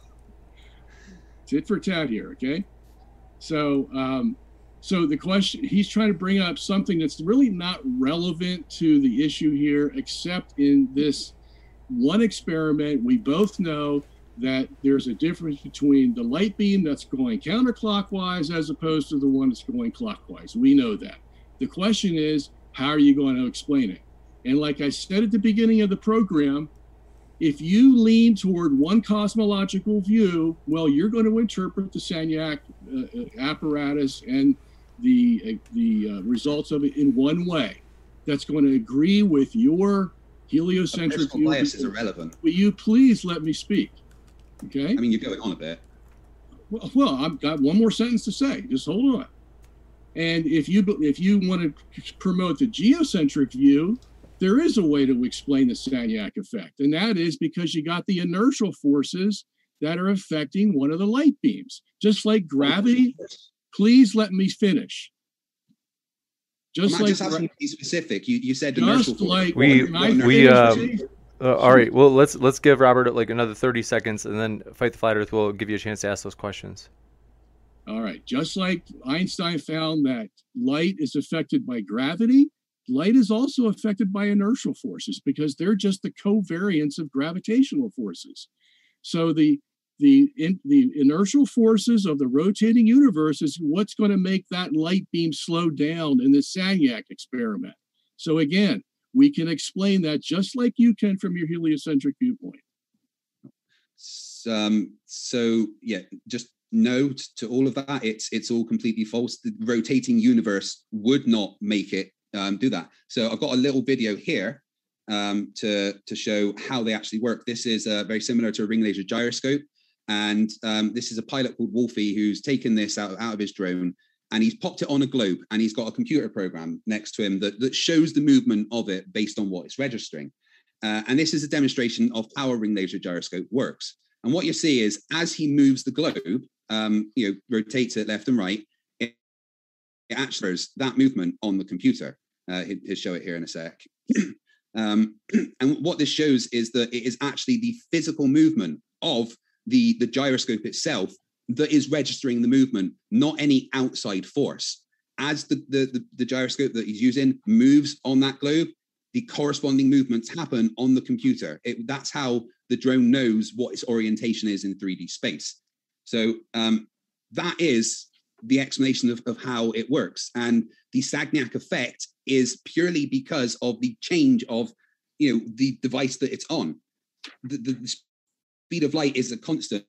Tit for tat here. Okay. So, so the question, he's trying to bring up something that's really not relevant to the issue here, except in this one experiment. We both know that there's a difference between the light beam that's going counterclockwise as opposed to the one that's going clockwise. We know that. The question is, how are you going to explain it? And like I said at the beginning of the program, if you lean toward one cosmological view, well, you're going to interpret the Sagnac apparatus and the results of it in one way. That's going to agree with your heliocentric view. Bias is irrelevant. Will you please let me speak? Okay. I mean, you're going on a bit. Well, I've got one more sentence to say. Just hold on. And if you want to promote the geocentric view, there is a way to explain the Sagnac effect, and that is because you got the inertial forces that are affecting one of the light beams. Just like gravity, please let me finish. Just asking to be specific. You said just inertial like force. All right. Well, let's give Robert like another 30 seconds, and then Fight the Flat Earth will give you a chance to ask those questions. All right. Just like Einstein found that light is affected by gravity, light is also affected by inertial forces because they're just the covariants of gravitational forces. So the inertial forces of the rotating universe is what's going to make that light beam slow down in the Sagnac experiment. So again, we can explain that just like you can from your heliocentric viewpoint. So yeah, just no to all of that. It's all completely false. The rotating universe would not make it do that. So I've got a little video here to show how they actually work. This is very similar to a ring laser gyroscope. And this is a pilot called Wolfie who's taken this out of his drone, and he's popped it on a globe, and he's got a computer program next to him that shows the movement of it based on what it's registering. And this is a demonstration of how a ring laser gyroscope works. And what you see is as he moves the globe, rotates it left and right, it actually shows that movement on the computer. He'll show it here in a sec. And what this shows is that it is actually the physical movement of the gyroscope itself that is registering the movement, not any outside force. As the gyroscope that he's using moves on that globe, the corresponding movements happen on the computer. That's how the drone knows what its orientation is in 3D space. So that is the explanation of how it works. And the Sagnac effect is purely because of the change of the device that it's on. The speed of light is a constant.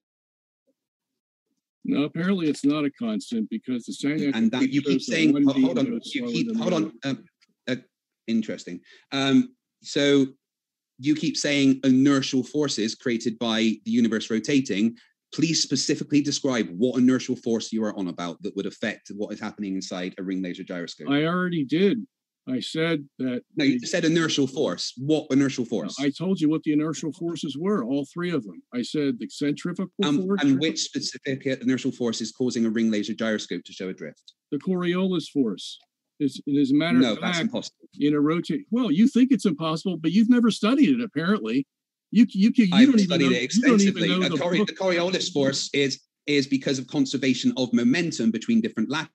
No, apparently it's not a constant because the Sagnac and that you keep saying. Hold on. Interesting. So you keep saying inertial forces created by the universe rotating. Please specifically describe what inertial force you are on about that would affect what is happening inside a ring laser gyroscope. I already did. I said that. No, you said inertial force. What inertial force? I told you what the inertial forces were, all three of them. I said the centrifugal force. And which specific inertial force is causing a ring laser gyroscope to show a drift? The Coriolis force. It is a matter of fact. No, that's impossible. In a rotate. Well, you think it's impossible, but you've never studied it, apparently. You I've studied it extensively. The Coriolis force is because of conservation of momentum between different latitudes.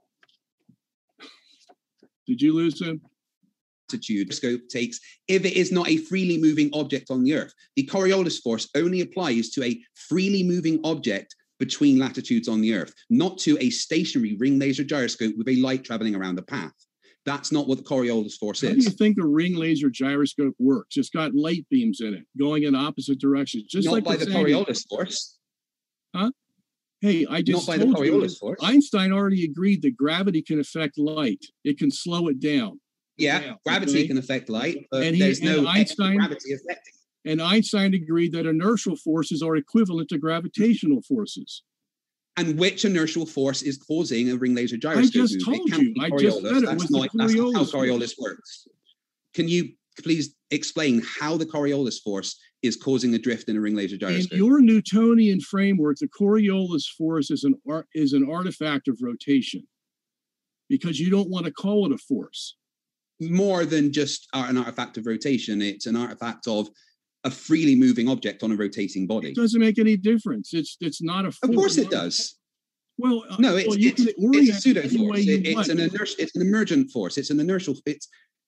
Did you lose him? Latitude scope takes if it is not a freely moving object on the Earth. The Coriolis force only applies to a freely moving object between latitudes on the Earth, not to a stationary ring laser gyroscope with a light traveling around a path. That's not what the Coriolis force is. How do you think a ring laser gyroscope works? It's got light beams in it going in opposite directions, just not like by the Coriolis force. Huh? Hey, I just not by the Coriolis force. Einstein already agreed that gravity can affect light. It can slow it down. Yeah, gravity can affect light, but there's no Einstein gravity affecting. And Einstein agreed that inertial forces are equivalent to gravitational forces. And which inertial force is causing a ring laser gyroscope? I just told you. I just said it was the Coriolis. That's not how Coriolis works. Can you please explain how the Coriolis force is causing a drift in a ring laser gyroscope? In your Newtonian framework, the Coriolis force is an artifact of rotation because you don't want to call it a force. More than just an artifact of rotation. It's an artifact of a freely moving object on a rotating body. It doesn't make any difference. It's not a force. Of course it does. Well, no, it's a pseudo force. It's an emergent force. It's an inertial. It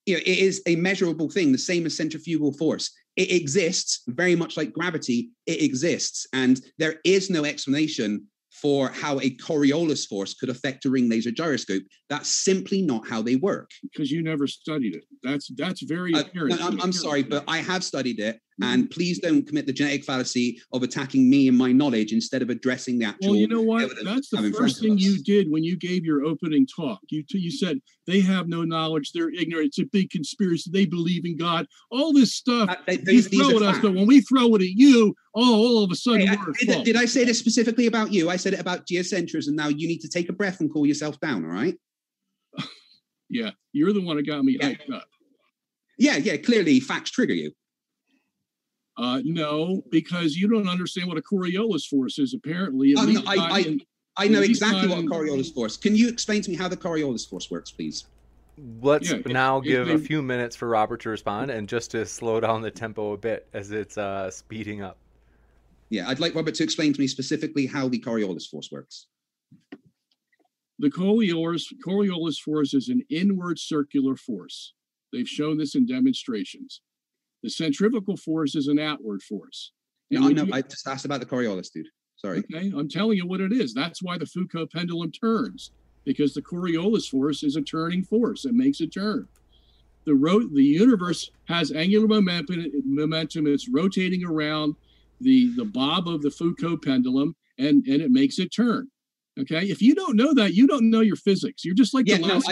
is a measurable thing, the same as centrifugal force. It exists very much like gravity. It exists, and there is no explanation for how a Coriolis force could affect a ring laser gyroscope. That's simply not how they work. Because you never studied it. That's very apparent. No, I'm sorry, but I have studied it. And please don't commit the genetic fallacy of attacking me and my knowledge instead of addressing the actual. Well, you know what? That's the first thing you did when you gave your opening talk. You said they have no knowledge, they're ignorant, it's a big conspiracy, they believe in God, all this stuff. You throw at us, but when we throw it at you, all of a sudden did I say this specifically about you? I said it about geocentrism. Now you need to take a breath and cool yourself down, all right? Yeah, you're the one that got me hyped up. Yeah, clearly facts trigger you. No, because you don't understand what a Coriolis force is. Apparently, I know exactly what a Coriolis force. Can you explain to me how the Coriolis force works, please? Let's now give a few minutes for Robert to respond, and just to slow down the tempo a bit as it's speeding up. Yeah, I'd like Robert to explain to me specifically how the Coriolis force works. The Coriolis force is an inward circular force. They've shown this in demonstrations. The centrifugal force is an outward force. No, I know. I just asked about the Coriolis, dude. Sorry. Okay, I'm telling you what it is. That's why the Foucault pendulum turns, because the Coriolis force is a turning force. It makes it turn. The universe has angular momentum. It's rotating around the bob of the Foucault pendulum, and it makes it turn. Okay, if you don't know that, you don't know your physics. You're just like I know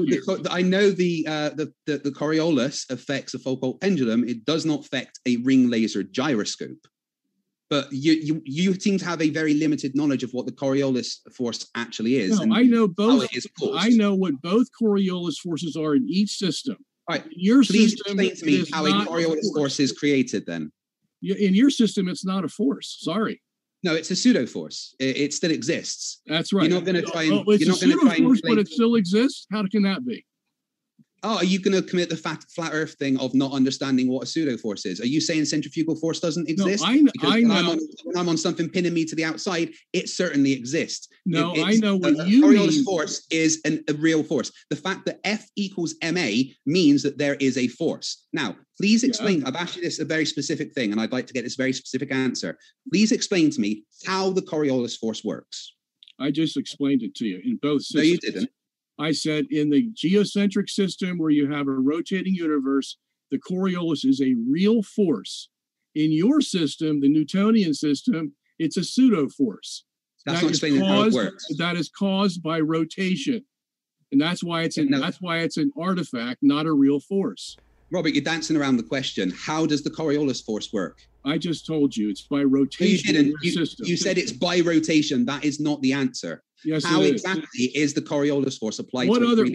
the Coriolis affects the Foucault pendulum. It does not affect a ring laser gyroscope. But you seem to have a very limited knowledge of what the Coriolis force actually is. No, I know both. How it is caused. I know what both Coriolis forces are in each system. All right, please explain to me how a Coriolis force is created then. In your system, it's not a force. Sorry. No, it's a pseudo force. It still exists. That's right. You're not going to try and. It's a pseudo force, but it still exists. How can that be? Oh, are you going to commit the flat Earth thing of not understanding what a pseudo force is? Are you saying centrifugal force doesn't exist? No, I know. When I'm on something pinning me to the outside, it certainly exists. No, I know what you mean. Coriolis force is a real force. The fact that F equals ma means that there is a force. Now, please explain. I've asked you this a very specific thing, and I'd like to get this very specific answer. Please explain to me how the Coriolis force works. I just explained it to you in both systems. No, you didn't. I said in the geocentric system where you have a rotating universe, the Coriolis is a real force. In your system, the Newtonian system, it's a pseudo force. That's not explaining how it works. That is caused by rotation, and that's why it's an artifact, not a real force. Robert, you're dancing around the question. How does the Coriolis force work? I just told you it's by rotation. No, you didn't. You said it's by rotation. That is not the answer. Yes, how exactly is the Coriolis force applied? What other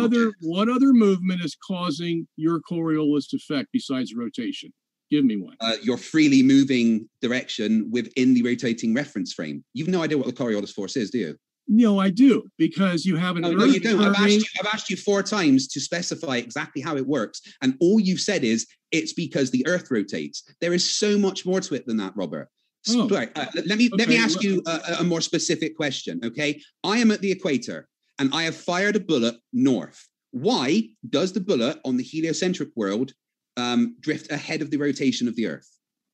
movement is causing your Coriolis effect besides rotation? Give me one. Your freely moving direction within the rotating reference frame. You've no idea what the Coriolis force is, do you? No, I do, because you have an. No, you don't. I've asked you 4 times to specify exactly how it works, and all you've said is it's because the Earth rotates. There is so much more to it than that, Robert. Oh. Right, let me ask you a more specific question. Okay, I am at the equator, and I have fired a bullet north. Why does the bullet on the heliocentric world drift ahead of the rotation of the Earth?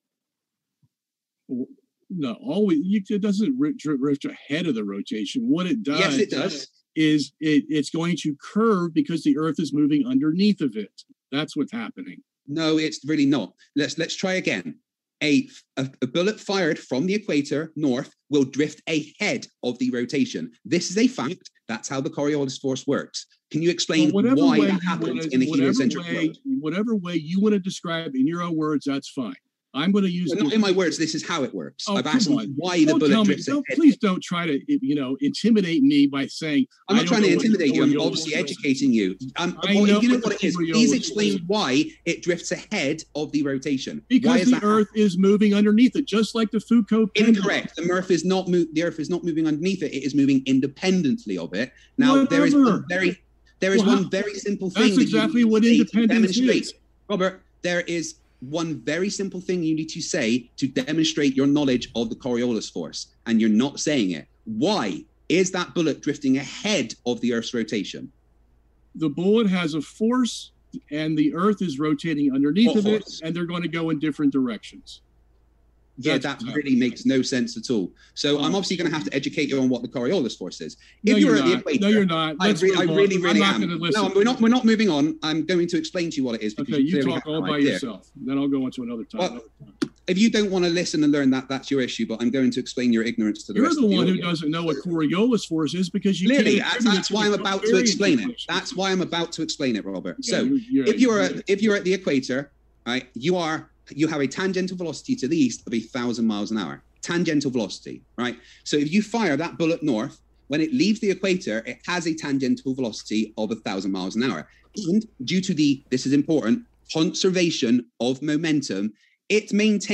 No, it doesn't drift ahead of the rotation. What it does, yes, it does, is it's going to curve because the Earth is moving underneath of it. That's what's happening. No, it's really not. Let's try again. A bullet fired from the equator north will drift ahead of the rotation. This is a fact. That's how the Coriolis force works. Can you explain why that happens in a heliocentric world? Whatever way you want to describe in your own words, that's fine. I'm going to use. Not in my words. This is how it works. Oh, I've asked you why the bullet drifts ahead. Please don't try to, intimidate me by saying. I'm not trying to intimidate you. I'm obviously educating you. You know what it is. Please explain why it drifts ahead of the rotation. Because the Earth is moving underneath it, just like the Foucault pendulum. Incorrect. The Earth is not moving underneath it. It is moving independently of it. Now there is one very simple thing. That's exactly what independence is, Robert. There is one very simple thing you need to say to demonstrate your knowledge of the Coriolis force, and you're not saying it. Why is that bullet drifting ahead of the Earth's rotation? The bullet has a force, and the Earth is rotating underneath of it, and they're going to go in different directions. Yeah, that really makes no sense at all. So I'm obviously going to have to educate you on what the Coriolis force is. If you're at the equator, no, you're not. I really am. No, we're not moving on. I'm going to explain to you what it is. Okay, you talk all by yourself. Then I'll go on to another time. Well, if you don't want to listen and learn that, that's your issue. But I'm going to explain your ignorance to the rest of the audience. You're the one who doesn't know what Coriolis force is because you clearly. That's why I'm about to explain it. That's why I'm about to explain it, Robert. Yeah, so if you're at the equator, right, you have a tangential velocity to the east of 1,000 miles an hour. Tangential velocity, right? So if you fire that bullet north, when it leaves the equator, it has a tangential velocity of 1,000 miles an hour. And due to this is important, conservation of momentum, it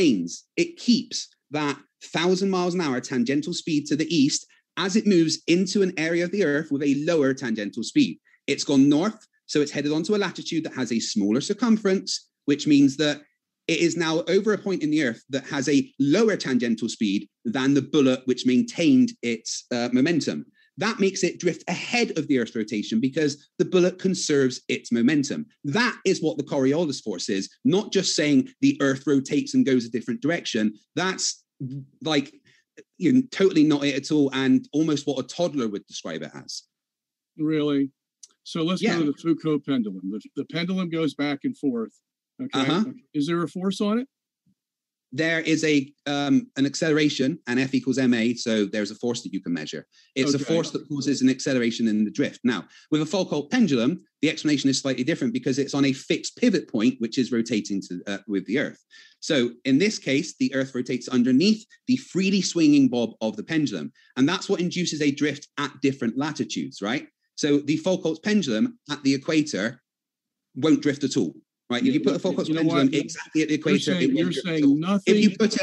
keeps that 1,000 miles an hour tangential speed to the east as it moves into an area of the Earth with a lower tangential speed. It's gone north, so it's headed onto a latitude that has a smaller circumference, which means that it is now over a point in the Earth that has a lower tangential speed than the bullet which maintained its momentum. That makes it drift ahead of the Earth's rotation because the bullet conserves its momentum. That is what the Coriolis force is, not just saying the Earth rotates and goes a different direction. That's like, totally not it at all, and almost what a toddler would describe it as. Really? So let's go to the Foucault pendulum. The pendulum goes back and forth. Okay. Is there a force on it? There is an acceleration, and F equals ma, so there's a force that you can measure. It's a force that causes an acceleration in the drift. Now, with a Foucault pendulum, the explanation is slightly different because it's on a fixed pivot point, which is rotating with the Earth. So in this case, the Earth rotates underneath the freely swinging bob of the pendulum, and that's what induces a drift at different latitudes, right? So the Foucault's pendulum at the equator won't drift at all. Right, if you put a Foucault's pendulum exactly at the equator, you're saying nothing. If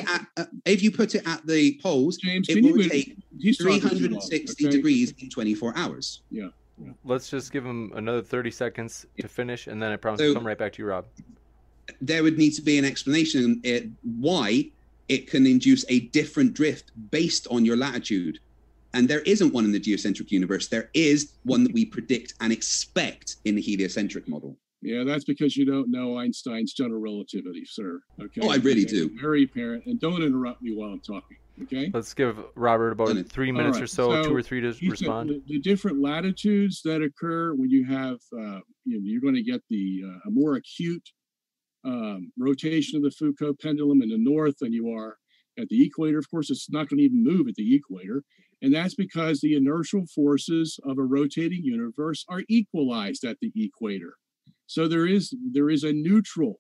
you put it at the poles, James, it will rotate 360 degrees in 24 hours. Yeah. Let's just give him another 30 seconds to finish, and then I promise to come right back to you, Rob. There would need to be an explanation why it can induce a different drift based on your latitude. And there isn't one in the geocentric universe. There is one that we predict and expect in the heliocentric model. Yeah, that's because you don't know Einstein's general relativity, sir. Okay. Oh, I really do. Very apparent. And don't interrupt me while I'm talking. Okay. Let's give Robert about 3 minutes or so, 2 or 3 to respond. The different latitudes that occur when you have, you're going to get a more acute rotation of the Foucault pendulum in the north than you are at the equator. Of course, it's not going to even move at the equator. And that's because the inertial forces of a rotating universe are equalized at the equator. So there is a neutral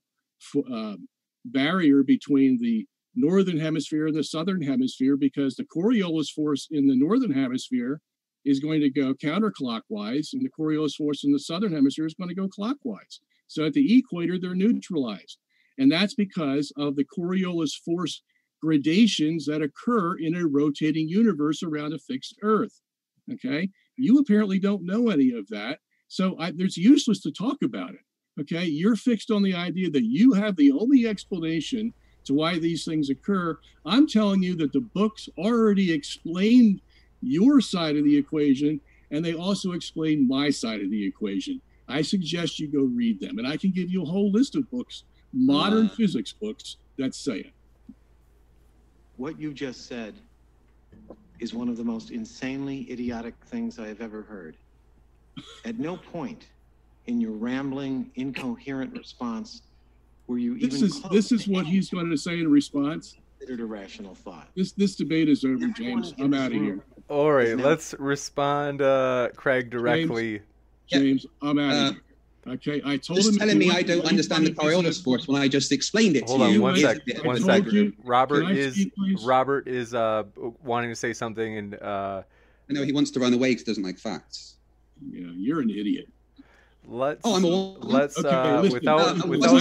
barrier between the northern hemisphere and the southern hemisphere, because the Coriolis force in the northern hemisphere is going to go counterclockwise, and the Coriolis force in the southern hemisphere is going to go clockwise. So at the equator, they're neutralized. And that's because of the Coriolis force gradations that occur in a rotating universe around a fixed Earth. Okay? You apparently don't know any of that. So it's useless to talk about it, okay? You're fixed on the idea that you have the only explanation to why these things occur. I'm telling you that the books already explain your side of the equation, and they also explain my side of the equation. I suggest you go read them, and I can give you a whole list of books, modern physics books, that say it. What you just said is one of the most insanely idiotic things I have ever heard. At no point in your rambling, incoherent response were you This is what he's going to say in response. Considered a rational thought. This debate is over, James. I'm out of here. All right, let's respond, Craig, directly. James, I'm out of here. Okay, I told him. Just telling me I don't understand the Coriolis force when I just explained it to you. Hold on, one second. Robert is wanting to say something, and I know he wants to run away because he doesn't like facts. Yeah, you're an idiot. Let's. I'm a. Let's. Okay, without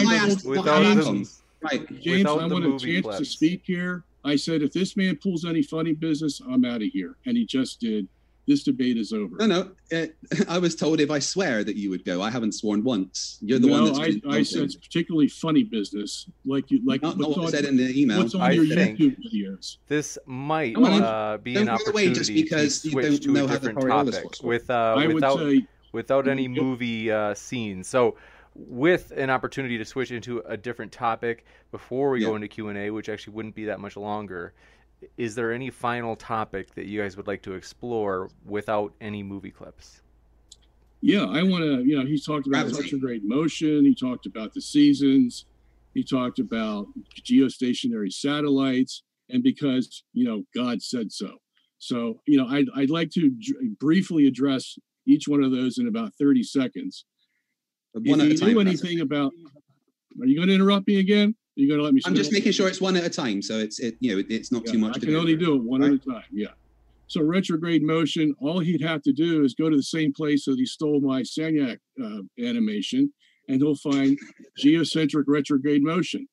right, James, I want a chance to speak here. I said, if this man pulls any funny business, I'm out of here, and he just did. This debate is over. No. I was told if I swear that you would go. I haven't sworn once. You're the one that's. I said it's particularly funny business, like not what I said in the email. What's on your YouTube videos? This might be an opportunity just because to switch to a different topic without any movie scenes. So, with an opportunity to switch into a different topic before we go into Q&A, which actually wouldn't be that much longer. Is there any final topic that you guys would like to explore without any movie clips? Yeah, I want to, he talked about retrograde motion. He talked about the seasons. He talked about geostationary satellites. And because, God said so. So, I'd like to briefly address each one of those in about 30 seconds. One at a time. Are you going to interrupt me again? Are you going to let me? I'm just making sure it's one at a time, so it's not too much. I can only do it one at a time. Yeah. So retrograde motion, all he'd have to do is go to the same place that he stole my Sagnac animation, and he'll find geocentric retrograde motion.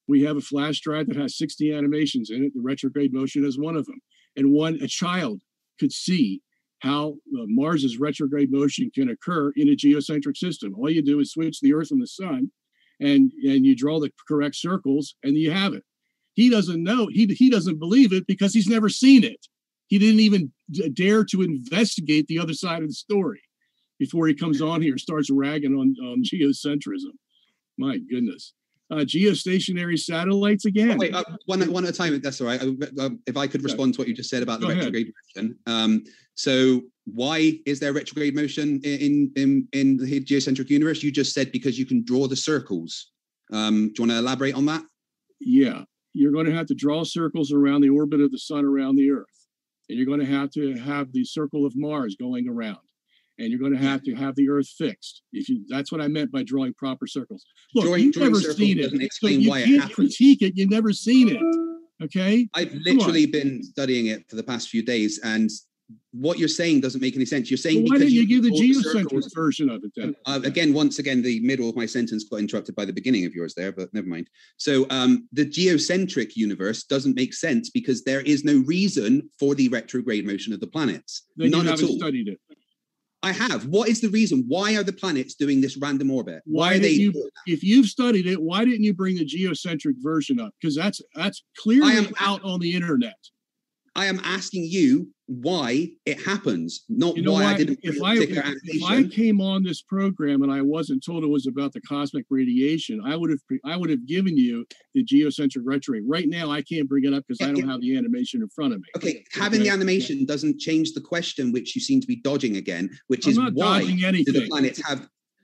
We have a flash drive that has 60 animations in it. The retrograde motion is one of them. And a child could see how Mars's retrograde motion can occur in a geocentric system. All you do is switch the Earth and the Sun, and you draw the correct circles, and you have it. He doesn't know. He doesn't believe it because he's never seen it. He didn't even dare to investigate the other side of the story before he comes on here and starts ragging on geocentrism. My goodness. Geostationary satellites again. Wait, one at a time. That's all right. If I could respond to what you just said about the retrograde motion. So why is there retrograde motion in the geocentric universe? You just said because you can draw the circles. Do you want to elaborate on that? Yeah, you're going to have to draw circles around the orbit of the sun around the Earth, and you're going to have the circle of Mars going around. And you're going to have the Earth fixed. That's what I meant by drawing proper circles. Look, you've never seen it, so you can't critique it. You've never seen it. Okay? I've literally been studying it for the past few days, and what you're saying doesn't make any sense. You're saying why didn't you give the geocentric version of it then? Once again, the middle of my sentence got interrupted by the beginning of yours there, but never mind. So the geocentric universe doesn't make sense because there is no reason for the retrograde motion of the planets. Then None you haven't at all. studied it. I have. What is the reason? Why are the planets doing this random orbit? Why are they? If you've studied it, why didn't you bring the geocentric version up? Because that's clearly out on the internet. I am asking you why it happens, not why I didn't. If I came on this program and I wasn't told it was about the cosmic radiation, I would have given you the geocentric retrograde. Right now, I can't bring it up because I don't have the animation in front of me. Okay, having the animation doesn't change the question, which you seem to be dodging again, which is why do the planets have?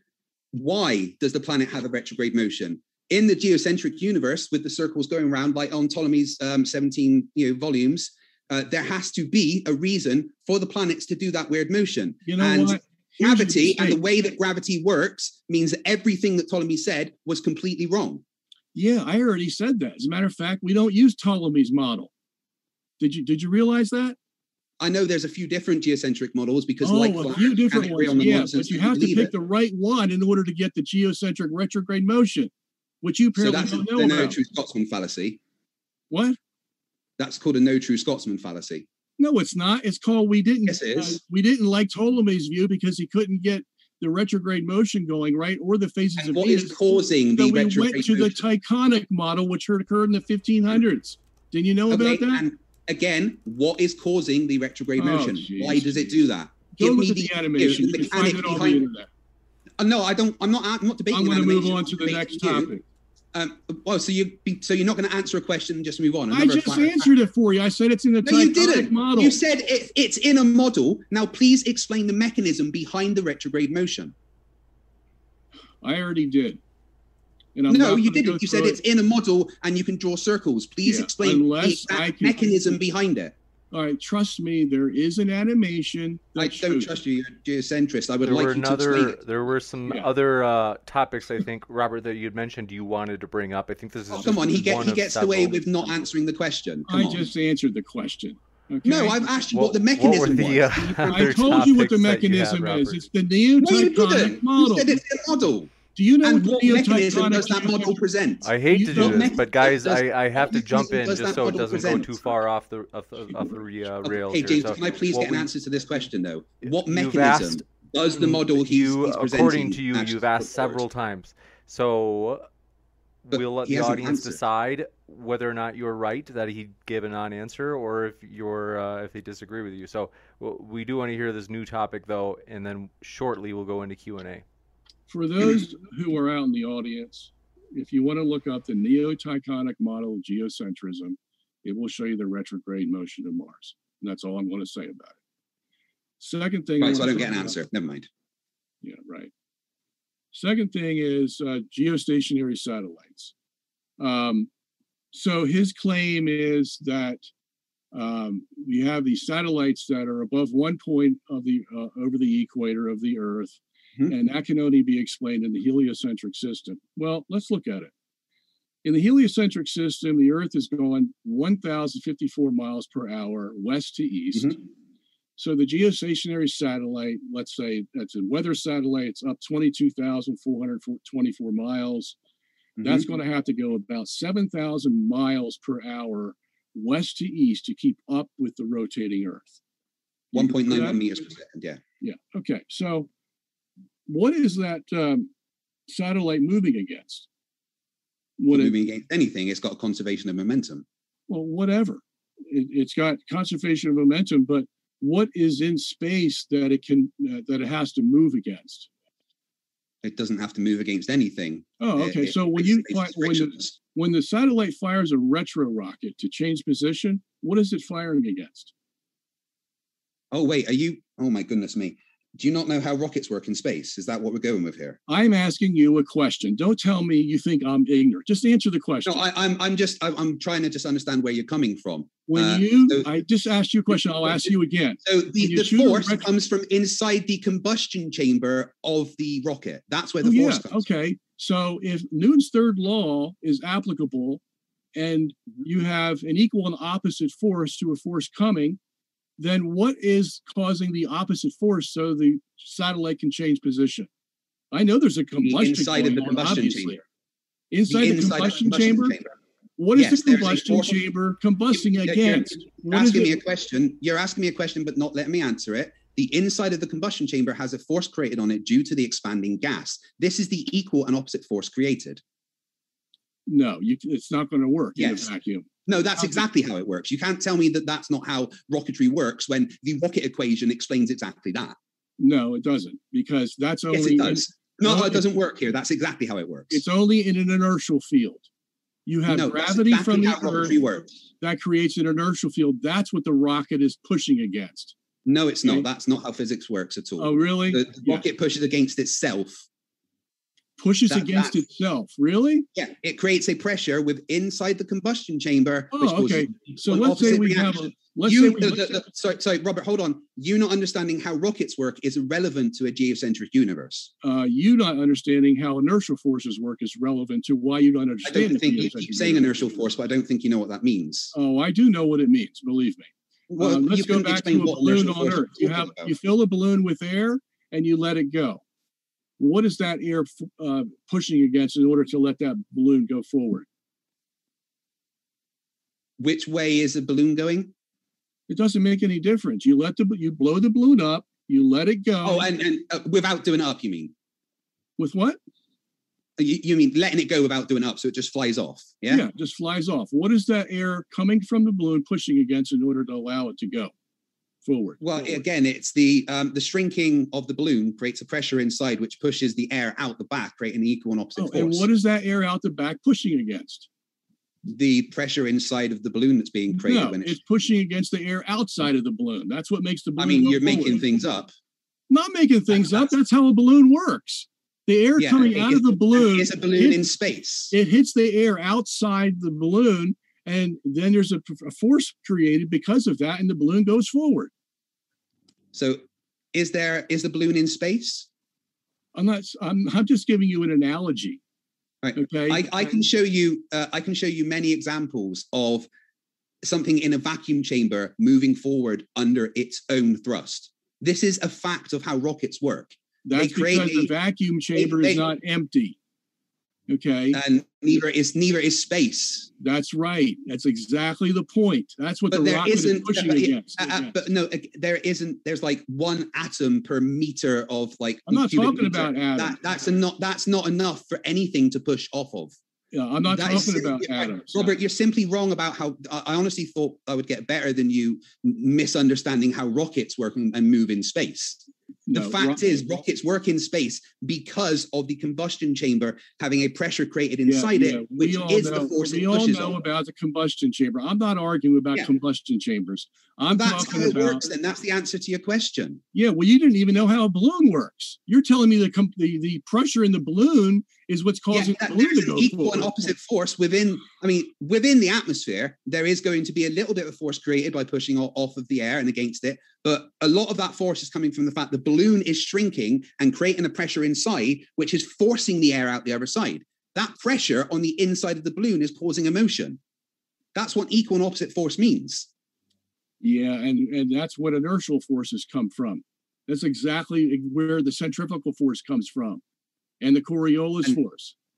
Why does the planet have a retrograde motion? In the geocentric universe, with the circles going around, like on Ptolemy's 17 volumes. There has to be a reason for the planets to do that weird motion. You know what? Gravity and the way that gravity works means that everything that Ptolemy said was completely wrong. Yeah, I already said that. As a matter of fact, we don't use Ptolemy's model. Did you realize that? I know there's a few different geocentric models because a few different ones. Yeah, but you have to pick the right one in order to get the geocentric retrograde motion, which you apparently don't know about. No true Scotsman fallacy. What? That's called a no true Scotsman fallacy. No, it's not. It's called we didn't like Ptolemy's view because he couldn't get the retrograde motion going right or the phases of what Venus. Is causing the retrograde we went to the Tychonic model, which occurred in the 1500s. Didn't you know about that? And again, what is causing the retrograde motion? Why does it do that? Go look at the animation. You can find it on the internet. No, I don't. I'm not debating. I'm going to move on to the next topic. So you're not going to answer a question and just move on. I just answered it for you. I said it's in the Tychonic model. You said it's in a model. Now, please explain the mechanism behind the retrograde motion. I already did. No, you didn't. You said it's in a model and you can draw circles. Please explain the mechanism behind it. All right, trust me, there is an animation. I don't trust you. You're a geocentrist. I would like you to explain it. There were some other topics, I think, Robert, that you'd mentioned you wanted to bring up. I think this is come on. He gets away with not answering the question. I just answered the question. Okay? No, I've asked you what the mechanism was. I told you what the mechanism is. It's the Neo-Tychonic model. You said it's a model. Do you know what mechanism does that model present? I hate to do this, but guys, I have to jump in just so it doesn't go too far off the rails. Hey, James, can I please get an answer to this question, though? What mechanism does the model he's presenting? According to you, you've asked several times. So we'll let the audience decide whether or not you're right that he gave a non-answer, or if they disagree with you. So we do want to hear this new topic, though, and then shortly we'll go into Q&A. For those who are out in the audience, if you want to look up the Neo-Tychonic model of geocentrism, it will show you the retrograde motion of Mars. And that's all I'm going to say about it. Second thing... Right, so I don't get an answer. Never mind. Yeah, right. Second thing is geostationary satellites. So his claim is that we have these satellites that are above one point of the over the equator of the Earth, and that can only be explained in the heliocentric system. Well, let's look at it. In the heliocentric system, the Earth is going 1,054 miles per hour west to east. So the geostationary satellite, let's say that's a weather satellite, it's up 22,424 miles. That's going to have to go about 7,000 miles per hour west to east to keep up with the rotating Earth. 1.91 meters per second, yeah. Yeah, okay. So what is that satellite moving against? Moving against anything, it's got a conservation of momentum. Well, whatever. It's got conservation of momentum, but what is in space that it has to move against? It doesn't have to move against anything. Oh, okay. So when the satellite fires a retro rocket to change position, what is it firing against? Oh, wait, oh my goodness me. Do you not know how rockets work in space? Is that what we're going with here? I'm asking you a question. Don't tell me you think I'm ignorant. Just answer the question. No, I'm trying to just understand where you're coming from. I just asked you a question. I'll ask you again. So the force comes from inside the combustion chamber of the rocket. That's where the force comes from. Okay. So if Newton's third law is applicable and you have an equal and opposite force to a force coming, then what is causing the opposite force so the satellite can change position? I know there's a combustion inside of the combustion chamber. Inside the combustion chamber? What is the combustion chamber combusting against? You're asking me a question, but not letting me answer it. The inside of the combustion chamber has a force created on it due to the expanding gas. This is the equal and opposite force created. No, it's not going to work in a vacuum. No, that's exactly how it works. You can't tell me that that's not how rocketry works when the rocket equation explains exactly that. No, it doesn't, because that's only... Yes, it does. It doesn't work here. That's exactly how it works. It's only in an inertial field. You have gravity from the Earth that creates an inertial field. That's what the rocket is pushing against. No, it's not. That's not how physics works at all. Oh, really? The rocket pushes against itself. Pushes against itself, really? Yeah, it creates a pressure inside the combustion chamber. Oh, okay. So let's say we have sorry, Robert, hold on. You not understanding how rockets work is irrelevant to a geocentric universe. You not understanding how inertial forces work is relevant to why you don't understand. I don't think you keep saying inertial force, but I don't think you know what that means. Oh, I do know what it means. Believe me. Well, let's go back to a balloon on Earth. You fill a balloon with air and you let it go. What is that air pushing against in order to let that balloon go forward? Which way is the balloon going? It doesn't make any difference. You blow the balloon up, you let it go. Oh, and without doing it up, you mean? With what? You mean letting it go without doing it up, so it just flies off? Yeah. Yeah, just flies off. What is that air coming from the balloon pushing against in order to allow it to go forward? Well, again, it's the shrinking of the balloon creates a pressure inside, which pushes the air out the back, creating an equal and opposite force. And what is that air out the back pushing against? The pressure inside of the balloon that's being created. No, it's pushing against the air outside of the balloon. That's what makes the balloon. I mean, you're forward. making things up. Not making things up. That's how a balloon works. The air coming out of the balloon is a balloon in space. It hits the air outside the balloon, and then there's a force created because of that, and the balloon goes forward. So, is the balloon in space? I'm just giving you an analogy. Right. Okay. I can show you many examples of something in a vacuum chamber moving forward under its own thrust. This is a fact of how rockets work. That's because the vacuum chamber is not empty. Okay. And neither is space. That's right. That's exactly the point. That's what the rocket is pushing against. But no, there isn't. There's like 1 atom per meter of like. I'm not talking about atoms. That's not enough for anything to push off of. Yeah, I'm not talking about atoms. Robert, you're simply wrong about how. I honestly thought I would get better than you misunderstanding how rockets work and move in space. The fact is, rockets work in space because of the combustion chamber having a pressure created inside it, which is the force it pushes. We all know about the combustion chamber. I'm not arguing about combustion chambers. That's how it works, then. That's the answer to your question. Yeah, well, you didn't even know how a balloon works. You're telling me the pressure in the balloon is what's causing the balloon to go forward. There's an equal and opposite force within the atmosphere. There is going to be a little bit of force created by pushing off of the air and against it. But a lot of that force is coming from the fact the balloon is shrinking and creating a pressure inside, which is forcing the air out the other side. That pressure on the inside of the balloon is causing a motion. That's what equal and opposite force means. Yeah, and that's what inertial forces come from. That's exactly where the centrifugal force comes from, and the Coriolis force.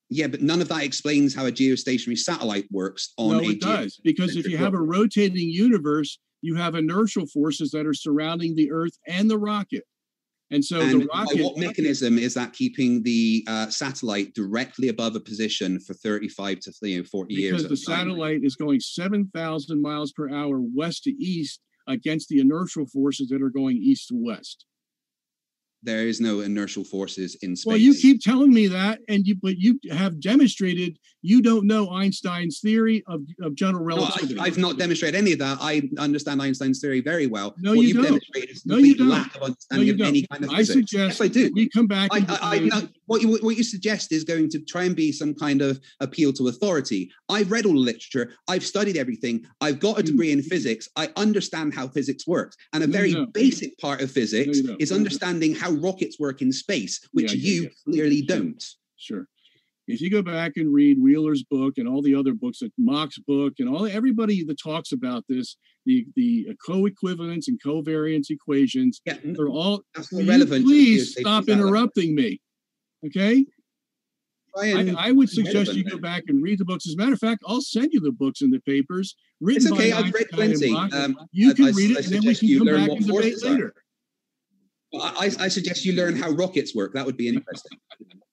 Yeah, but none of that explains how a geostationary satellite works on No, it does. Because if you have a rotating universe, you have inertial forces that are surrounding the Earth and the rocket. And so the rocket... By what mechanism is that keeping the satellite directly above a position for 35 to 40 years? Because the satellite is going 7,000 miles per hour west to east against the inertial forces that are going east to west. There is no inertial forces in space. Well, you keep telling me that, but you have demonstrated you don't know Einstein's theory of general relativity. No, I've not demonstrated any of that. I understand Einstein's theory very well. No, you don't. Demonstrated is complete lack of understanding of any kind of physics. I suggest yes, I do. We come back. What you suggest is going to try and be some kind of appeal to authority. I've read all the literature. I've studied everything. I've got a degree in physics. I understand how physics works. And a very basic part of physics is understanding how rockets work in space, which you clearly don't. Sure. If you go back and read Wheeler's book and all the other books, like Mach's book, and everybody that talks about this, the co-equivalence and covariance equations, they're all relevant. Please stop interrupting me. Okay. I would suggest you go back and read the books. As a matter of fact, I'll send you the books and the papers written it's okay. by I've read plenty. You can read it, and then we can come back and debate later. Well, I suggest you learn how rockets work. That would be interesting.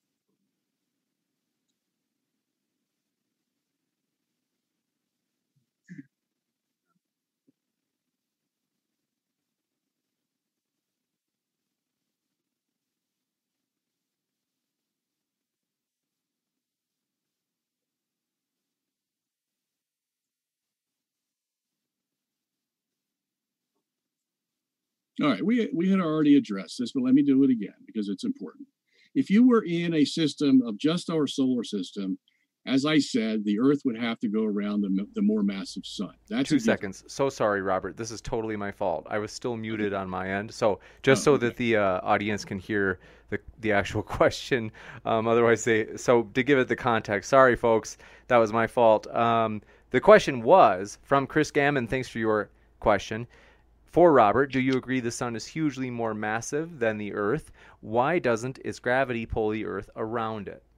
All right, we had already addressed this, but let me do it again because it's important. If you were in a system of just our solar system, as I said, the Earth would have to go around the more massive sun. That's 2 seconds. So sorry, Robert. This is totally my fault. I was still muted on my end. So just so that the audience can hear the actual question. Otherwise, so to give it the context. Sorry, folks. That was my fault. The question was from Chris Gammon. Thanks for your question. For Robert, do you agree the sun is hugely more massive than the Earth? Why doesn't its gravity pull the Earth around it?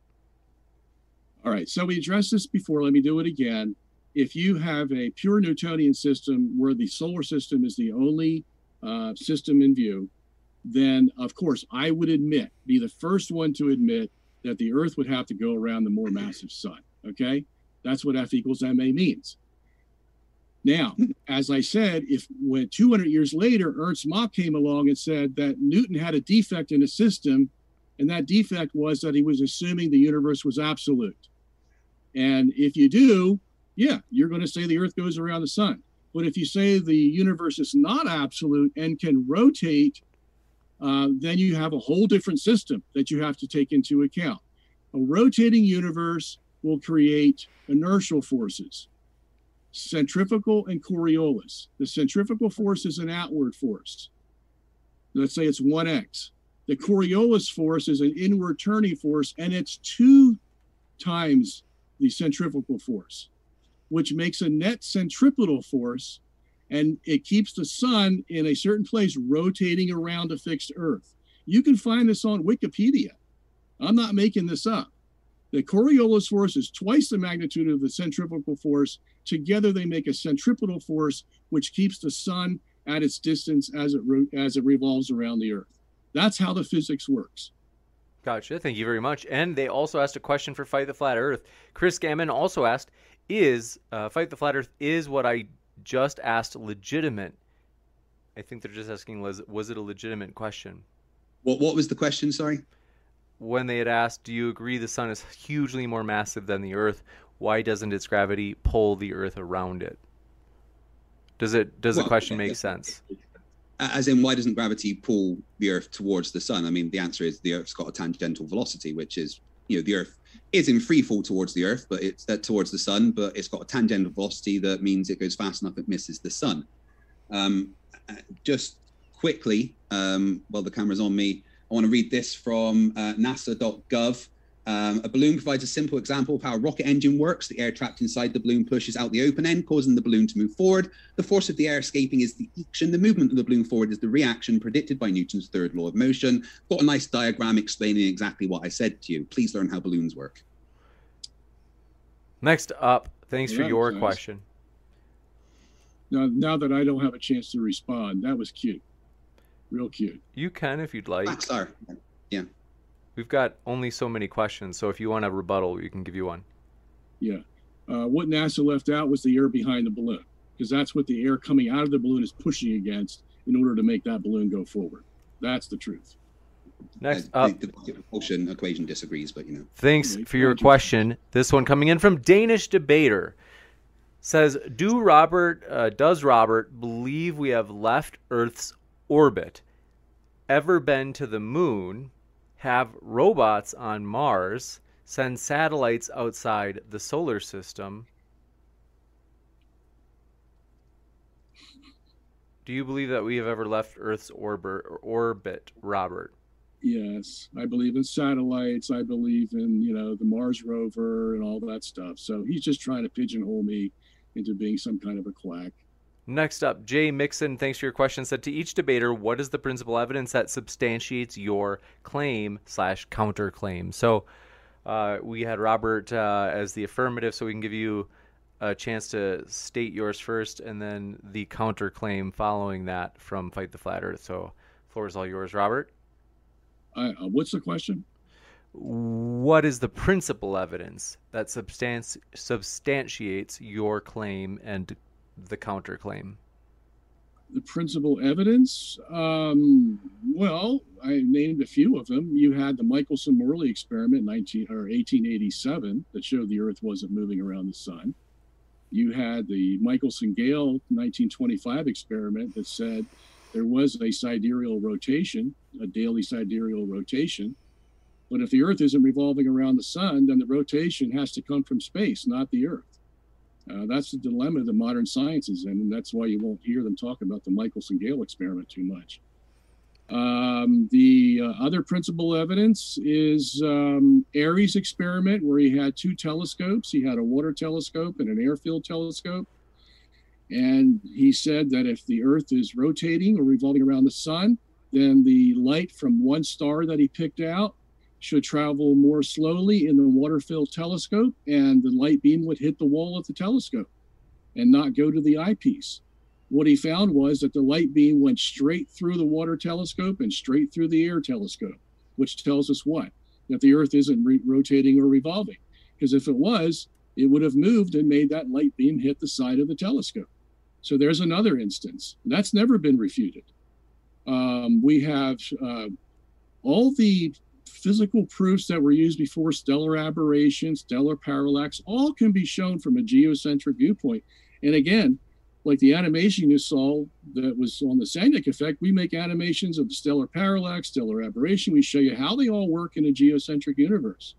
All right, so we addressed this before. Let me do it again. If you have a pure Newtonian system where the solar system is the only system in view, then, of course, I would be the first one to admit that the Earth would have to go around the more massive sun, okay? That's what F equals ma means. Now, as I said, when 200 years later, Ernst Mach came along and said that Newton had a defect in his system, and that defect was that he was assuming the universe was absolute. And if you do, you're going to say the Earth goes around the sun. But if you say the universe is not absolute and can rotate, then you have a whole different system that you have to take into account. A rotating universe will create inertial forces. Centrifugal and Coriolis. The centrifugal force is an outward force. Let's say it's 1x. The Coriolis force is an inward turning force, and it's 2 times the centrifugal force, which makes a net centripetal force, and it keeps the sun in a certain place rotating around a fixed Earth. You can find this on Wikipedia. I'm not making this up. The Coriolis force is twice the magnitude of the centrifugal force. Together, they make a centripetal force, which keeps the sun at its distance as it revolves around the Earth. That's how the physics works. Gotcha. Thank you very much. And they also asked a question for Fight the Flat Earth. Chris Gammon also asked, Fight the Flat Earth, is what I just asked legitimate? I think they're just asking, was it a legitimate question? What was the question, sorry? When they had asked, do you agree the sun is hugely more massive than the Earth? Why doesn't its gravity pull the Earth around it? Does the question make sense? As in, why doesn't gravity pull the Earth towards the sun? I mean, the answer is the Earth's got a tangential velocity, which is, the Earth is in free fall towards the Earth, but it's towards the sun, but it's got a tangential velocity that means it goes fast enough it misses the sun. Just quickly, while the camera's on me, I want to read this from nasa.gov. A balloon provides a simple example of how a rocket engine works. The air trapped inside the balloon pushes out the open end, causing the balloon to move forward. The force of the air escaping is the action. The movement of the balloon forward is the reaction predicted by Newton's third law of motion. Got a nice diagram explaining exactly what I said to you. Please learn how balloons work. Next up, thanks for Well, that your was nice. question. Now that I don't have a chance to respond, that was cute. Real cute. You can if you'd like. Blackstar. Yeah. We've got only so many questions, so if you want a rebuttal, we can give you one. Yeah. What NASA left out was the air behind the balloon, because that's what the air coming out of the balloon is pushing against in order to make that balloon go forward. That's the truth. Next up, The propulsion equation disagrees, but thanks Yeah, for your thank you. question. This one coming in from Danish Debater says, does Robert believe we have left Earth's orbit, ever been to the moon, have robots on Mars, send satellites outside the solar system? Do you believe that we have ever left Earth's orbit, Robert? Yes, I believe in satellites. I believe in, the Mars rover and all that stuff. So he's just trying to pigeonhole me into being some kind of a quack. Next up, Jay Mixon, thanks for your question, said, to each debater, what is the principal evidence that substantiates your claim/counterclaim? So we had Robert as the affirmative, so we can give you a chance to state yours first, and then the counterclaim following that from Fight the Flat Earth. So floor is all yours, Robert. What's the question? What is the principal evidence that substantiates your claim and the counterclaim? The principal evidence? Well, I named a few of them. You had the Michelson-Morley experiment 1887 that showed the Earth wasn't moving around the sun. You had the Michelson-Gale 1925 experiment that said there was a sidereal rotation, a daily sidereal rotation. But if the Earth isn't revolving around the sun, then the rotation has to come from space, not the Earth. That's the dilemma that modern science is in, and that's why you won't hear them talk about the Michelson-Gale experiment too much. The other principal evidence is Airy's experiment, where he had two telescopes. He had a water telescope and an air-filled telescope. And he said that if the Earth is rotating or revolving around the sun, then the light from one star that he picked out should travel more slowly in the water-filled telescope, and the light beam would hit the wall of the telescope and not go to the eyepiece. What he found was that the light beam went straight through the water telescope and straight through the air telescope, which tells us what? That the Earth isn't rotating or revolving. Because if it was, it would have moved and made that light beam hit the side of the telescope. So there's another instance. That's never been refuted. We have all the physical proofs that were used before, stellar aberration, stellar parallax, all can be shown from a geocentric viewpoint. And again, like the animation you saw that was on the Sagnac effect, we make animations of the stellar parallax, stellar aberration. We show you how they all work in a geocentric universe.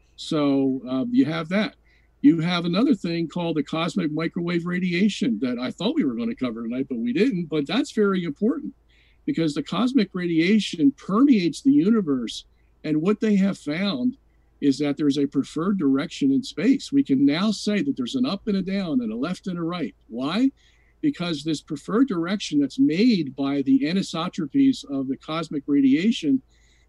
So you have that. You have another thing called the cosmic microwave radiation that I thought we were going to cover tonight, but we didn't. But that's very important because the cosmic radiation permeates the universe. And what they have found is that there's a preferred direction in space. We can now say that there's an up and a down and a left and a right. Why? Because this preferred direction that's made by the anisotropies of the cosmic radiation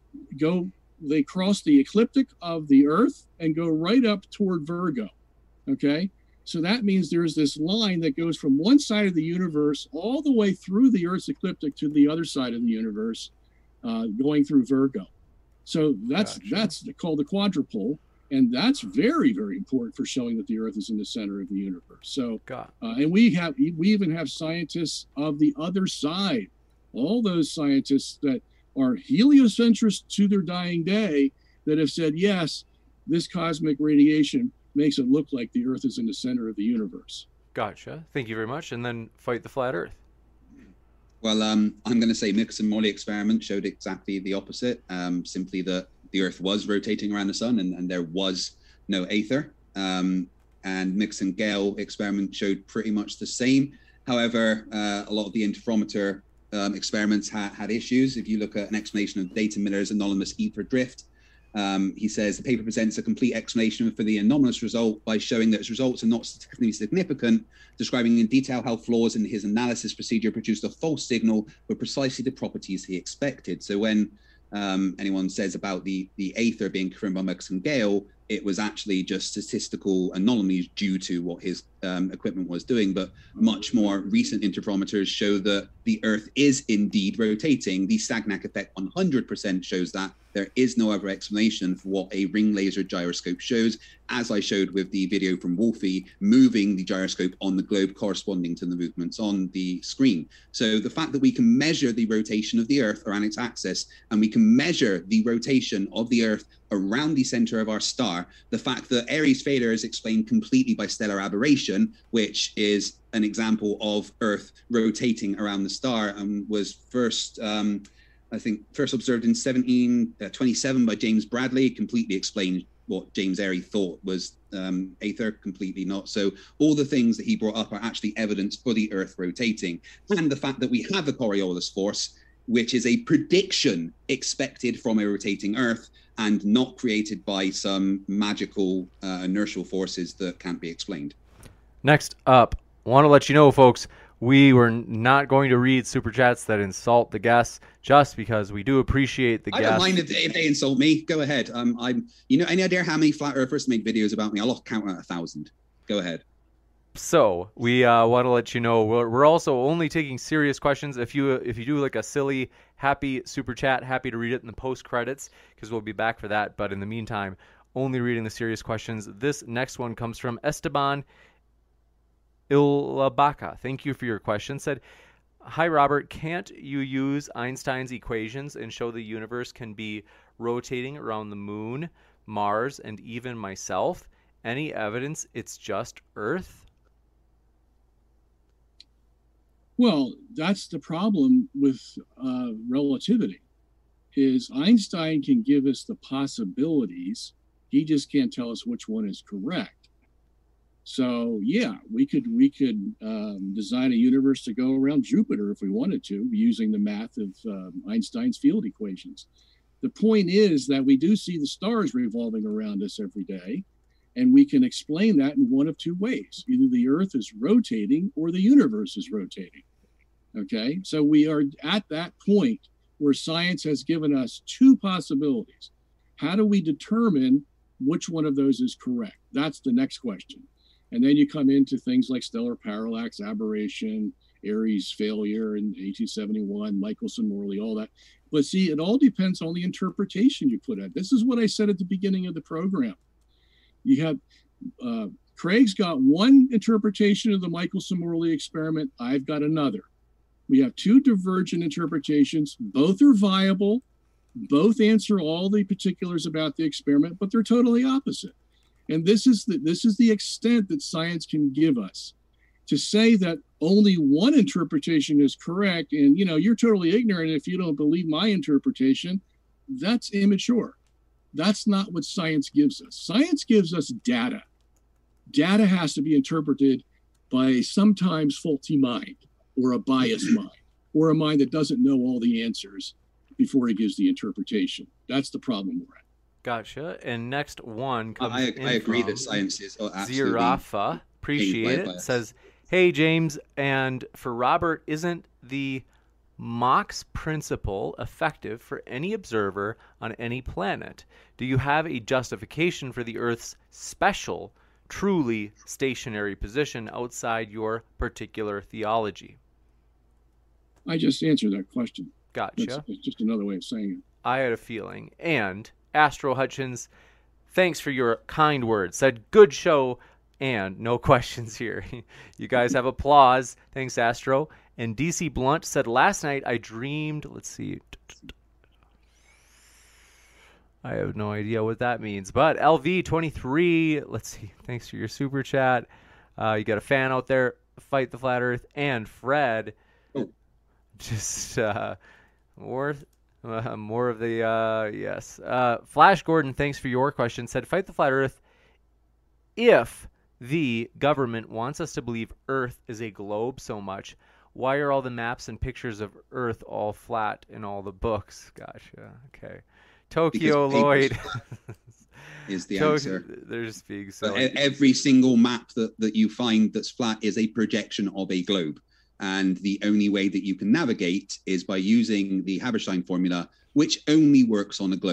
they cross the ecliptic of the Earth and go right up toward Virgo. Okay? So that means there's this line that goes from one side of the universe all the way through the Earth's ecliptic to the other side of the universe, going through Virgo. So that's called the quadrupole, and that's very, very important for showing that the Earth is in the center of the universe. So, and we even have scientists of the other side, all those scientists that are heliocentrists to their dying day, that have said, yes, this cosmic radiation makes it look like the Earth is in the center of the universe. Gotcha. Thank you very much. And then Fight the Flat Earth. Well, I'm going to say Michelson-Morley experiment showed exactly the opposite. Simply that the Earth was rotating around the sun and there was no aether. And Michelson-Gale experiment showed pretty much the same. However, a lot of the interferometer experiments had issues. If you look at an explanation of Data Miller's anomalous ether drift, he says the paper presents a complete explanation for the anomalous result by showing that its results are not statistically significant, describing in detail how flaws in his analysis procedure produced a false signal with precisely the properties he expected. So when anyone says about the aether being confirmed by Michelson-Gale, it was actually just statistical anomalies due to what his equipment was doing. But much more recent interferometers show that the Earth is indeed rotating. The Sagnac effect 100% shows that. There is no other explanation for what a ring laser gyroscope shows, as I showed with the video from Wolfie, moving the gyroscope on the globe corresponding to the movements on the screen. So the fact that we can measure the rotation of the Earth around its axis, and we can measure the rotation of the Earth around the center of our star, the fact that Aries failure is explained completely by stellar aberration, which is an example of Earth rotating around the star, and was first observed in 1727 by James Bradley, completely explained what James Airy thought was aether, completely not. So all the things that he brought up are actually evidence for the Earth rotating. And the fact that we have a Coriolis force, which is a prediction expected from a rotating Earth and not created by some magical inertial forces that can't be explained. Next up, want to let you know, folks, we were not going to read super chats that insult the guests, just because we do appreciate the guests. I don't mind if they insult me. Go ahead. Any idea how many flat earthers make videos about me? I'll count at 1,000. Go ahead. So we want to let you know we're also only taking serious questions. If you do like a silly, happy super chat, happy to read it in the post credits, because we'll be back for that. But in the meantime, only reading the serious questions. This next one comes from Esteban Ilabaka. Thank you for your question. Said, "Hi Robert, can't you use Einstein's equations and show the universe can be rotating around the moon, Mars, and even myself? Any evidence it's just Earth?" Well, that's the problem with relativity, is Einstein can give us the possibilities. He just can't tell us which one is correct. So yeah, we could design a universe to go around Jupiter if we wanted to, using the math of Einstein's field equations. The point is that we do see the stars revolving around us every day, and we can explain that in one of two ways. Either the Earth is rotating or the universe is rotating. Okay, so we are at that point where science has given us two possibilities. How do we determine which one of those is correct? That's the next question. And then you come into things like stellar parallax, aberration, Aries failure in 1871, Michelson-Morley, all that. But see, it all depends on the interpretation you put at. This is what I said at the beginning of the program. You have, Craig's got one interpretation of the Michelson-Morley experiment. I've got another. We have two divergent interpretations. Both are viable. Both answer all the particulars about the experiment, but they're totally opposite. And this is the extent that science can give us. To say that only one interpretation is correct, and you're totally ignorant if you don't believe my interpretation, that's immature. That's not what science gives us. Science gives us data. Data has to be interpreted by a sometimes faulty mind, or a biased mind, or a mind that doesn't know all the answers before it gives the interpretation. That's the problem we're at. Gotcha. And next one comes I agree that science is absolutely Zirafa. Appreciate it. Says, "Hey James, and for Robert, isn't the Mach's principle effective for any observer on any planet? Do you have a justification for the Earth's special, truly stationary position outside your particular theology?" I just answered that question. Gotcha. It's just another way of saying it. I had a feeling. And Astro Hutchins, thanks for your kind words. Said, "Good show," and no questions here. You guys have applause. Thanks, Astro. And DC Blunt said, "Last night I dreamed," let's see. I have no idea what that means. But LV23, let's see. Thanks for your super chat. You got a fan out there, Fight the Flat Earth, and Fred. Just more of the yes. Flash Gordon, thanks for your question. Said, "Fight the Flat Earth. If the government wants us to believe Earth is a globe so much, why are all the maps and pictures of Earth all flat in all the books?" Gotcha. Okay. Tokyo Lloyd is the answer. They're just being silly. Every single map that you find that's flat is a projection of a globe. And the only way that you can navigate is by using the Haberstein formula, which only works on a globe.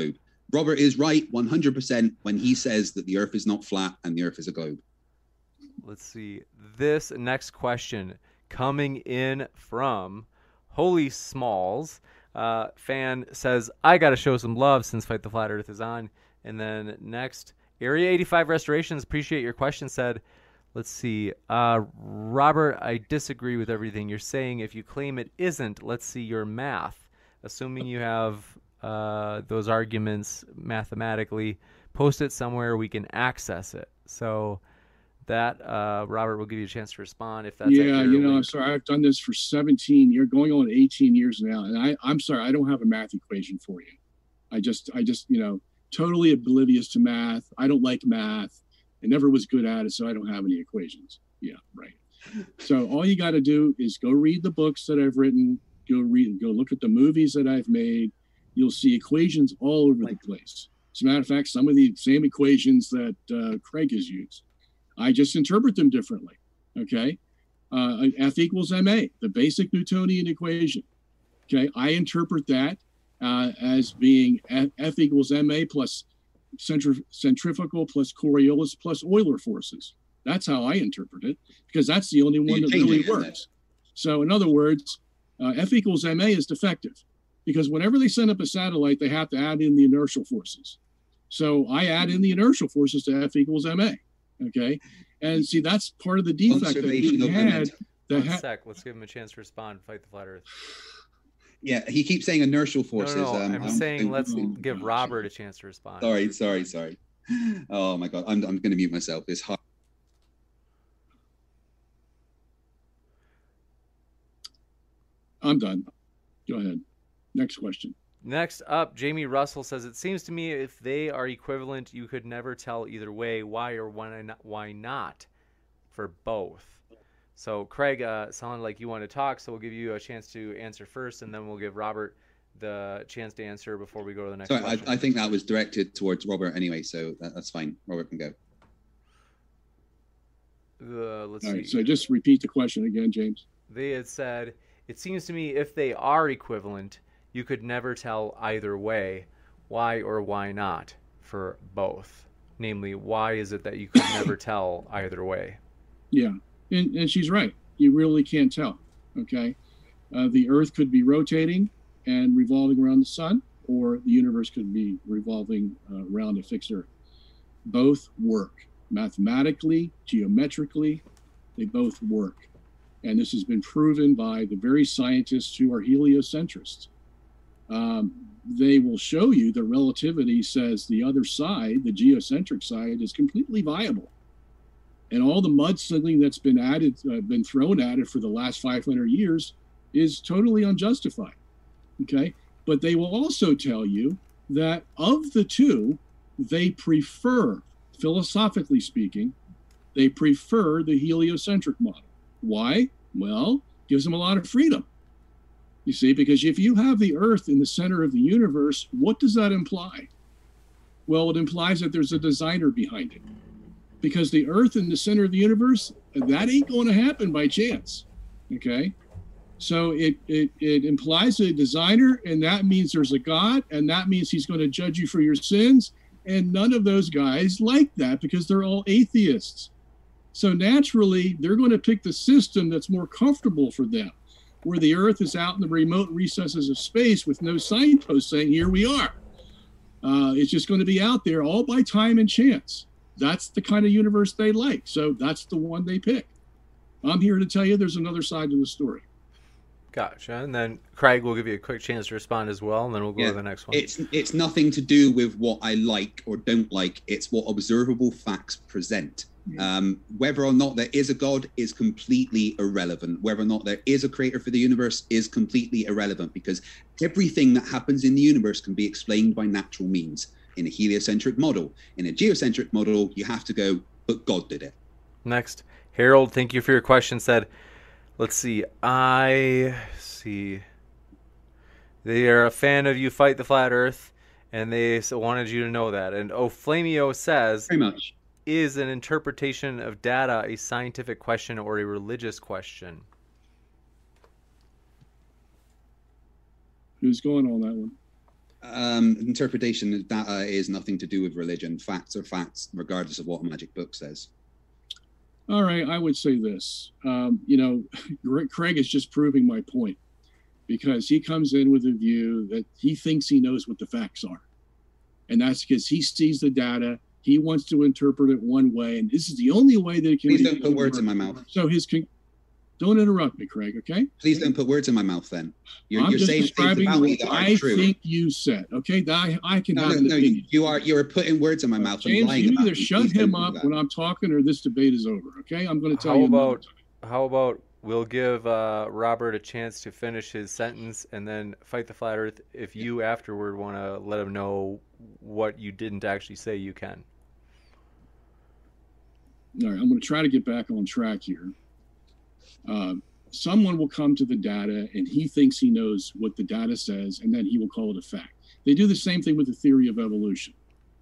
Robert is right 100% when he says that the Earth is not flat and the Earth is a globe. Let's see. This next question coming in from Holy Smalls. Fan says, I got to show some love since Fight the Flat Earth is on. And then next, Area 85 Restorations, appreciate your question, said, let's see. Robert, I disagree with everything you're saying. If you claim it isn't, let's see your math. Assuming you have those arguments mathematically, post it somewhere we can access it. So that, Robert, will give you a chance to respond if that's yeah, I'm sorry. I've done this for 17 years, going on 18 years now. And I'm sorry, I don't have a math equation for you. I just, totally oblivious to math. I don't like math. I never was good at it, so I don't have any equations. Yeah, right. So all you got to do is go read the books that I've written, go look at the movies that I've made. You'll see equations all over the place. As a matter of fact, some of the same equations that Craig has used. I just interpret them differently, okay? F equals ma, the basic Newtonian equation, okay? I interpret that as being F equals ma plus centrifugal plus Coriolis plus Euler forces. That's how I interpret it, because that's the only one that really works. So in other words, F equals ma is defective, because whenever they send up a satellite, they have to add in the inertial forces. So I add in the inertial forces to F equals ma. Okay, and see, that's part of the defect that we had. One sec, let's give him a chance to respond. Fight the Flat Earth. Yeah, he keeps saying inertial forces. No, I'm saying let's give Robert a chance to respond. Sorry. Oh my God, I'm going to mute myself. It's hard. I'm done. Go ahead. Next question. Next up, Jamie Russell says, it seems to me if they are equivalent, you could never tell either way. Why or why not for both? So, Craig, sounded like you want to talk, so we'll give you a chance to answer first, and then we'll give Robert the chance to answer before we go to the next question. I think that was directed towards Robert anyway, so that's fine. Robert can go. Let's All see. right, so just repeat the question again, James. They had said, it seems to me if they are equivalent, you could never tell either way. Why or why not for both? Namely, why is it that you could never tell either way? Yeah, and she's right. You really can't tell, okay? The Earth could be rotating and revolving around the sun, or the universe could be revolving around a fixed Earth. Both work. Mathematically, geometrically, they both work. And this has been proven by the very scientists who are heliocentrists. They will show you that relativity says the other side, the geocentric side, is completely viable. And all the mudslinging that's been thrown at it for the last 500 years is totally unjustified. Okay? But they will also tell you that of the two, they prefer, philosophically speaking, they prefer the heliocentric model. Why? Well, gives them a lot of freedom. You see, because if you have the Earth in the center of the universe, what does that imply? Well, it implies that there's a designer behind it. Because the Earth in the center of the universe, that ain't going to happen by chance. Okay? So it implies a designer, and that means there's a God, and that means he's going to judge you for your sins. And none of those guys like that because they're all atheists. So naturally, they're going to pick the system that's more comfortable for them, where the Earth is out in the remote recesses of space with no signpost saying, here we are. It's just going to be out there all by time and chance. That's the kind of universe they like. So that's the one they pick. I'm here to tell you there's another side to the story. Gotcha. And then Craig will give you a quick chance to respond as well, and then we'll go to the next one. It's nothing to do with what I like or don't like. It's what observable facts present. Whether or not there is a God is completely irrelevant. Whether or not there is a creator for the universe is completely irrelevant, because everything that happens in the universe can be explained by natural means. In a heliocentric model. In a geocentric model, you have to go, but God did it. Next, Harold, thank you for your question, said, let's see, they are a fan of you Fight the Flat Earth, and they wanted you to know that. And Oflamio says, very much. Is an interpretation of data a scientific question or a religious question? Who's going on that one? Interpretation of data is nothing to do with religion. Facts are facts, regardless of what a magic book says. All right, I would say this. Craig is just proving my point, because he comes in with a view that he thinks he knows what the facts are. And that's because he sees the data. He wants to interpret it one way, and this is the only way that it can. Please don't put words in my mouth. So don't interrupt me, Craig, okay? Please don't put words in my mouth then. I'm just saying describing things about me what that I aren't true. think you said, okay? I can have an No, opinion. you're putting words in my mouth and James, lying you about either me. shut Please him don't do up that. when I'm talking, or this debate is over, okay? I'm going to tell you. How about we'll give Robert a chance to finish his sentence, and then Fight the Flat Earth. If you afterward want to let him know what you didn't actually say, you can. All right, I'm going to try to get back on track here. Someone will come to the data, and he thinks he knows what the data says, and then he will call it a fact. They do the same thing with the theory of evolution.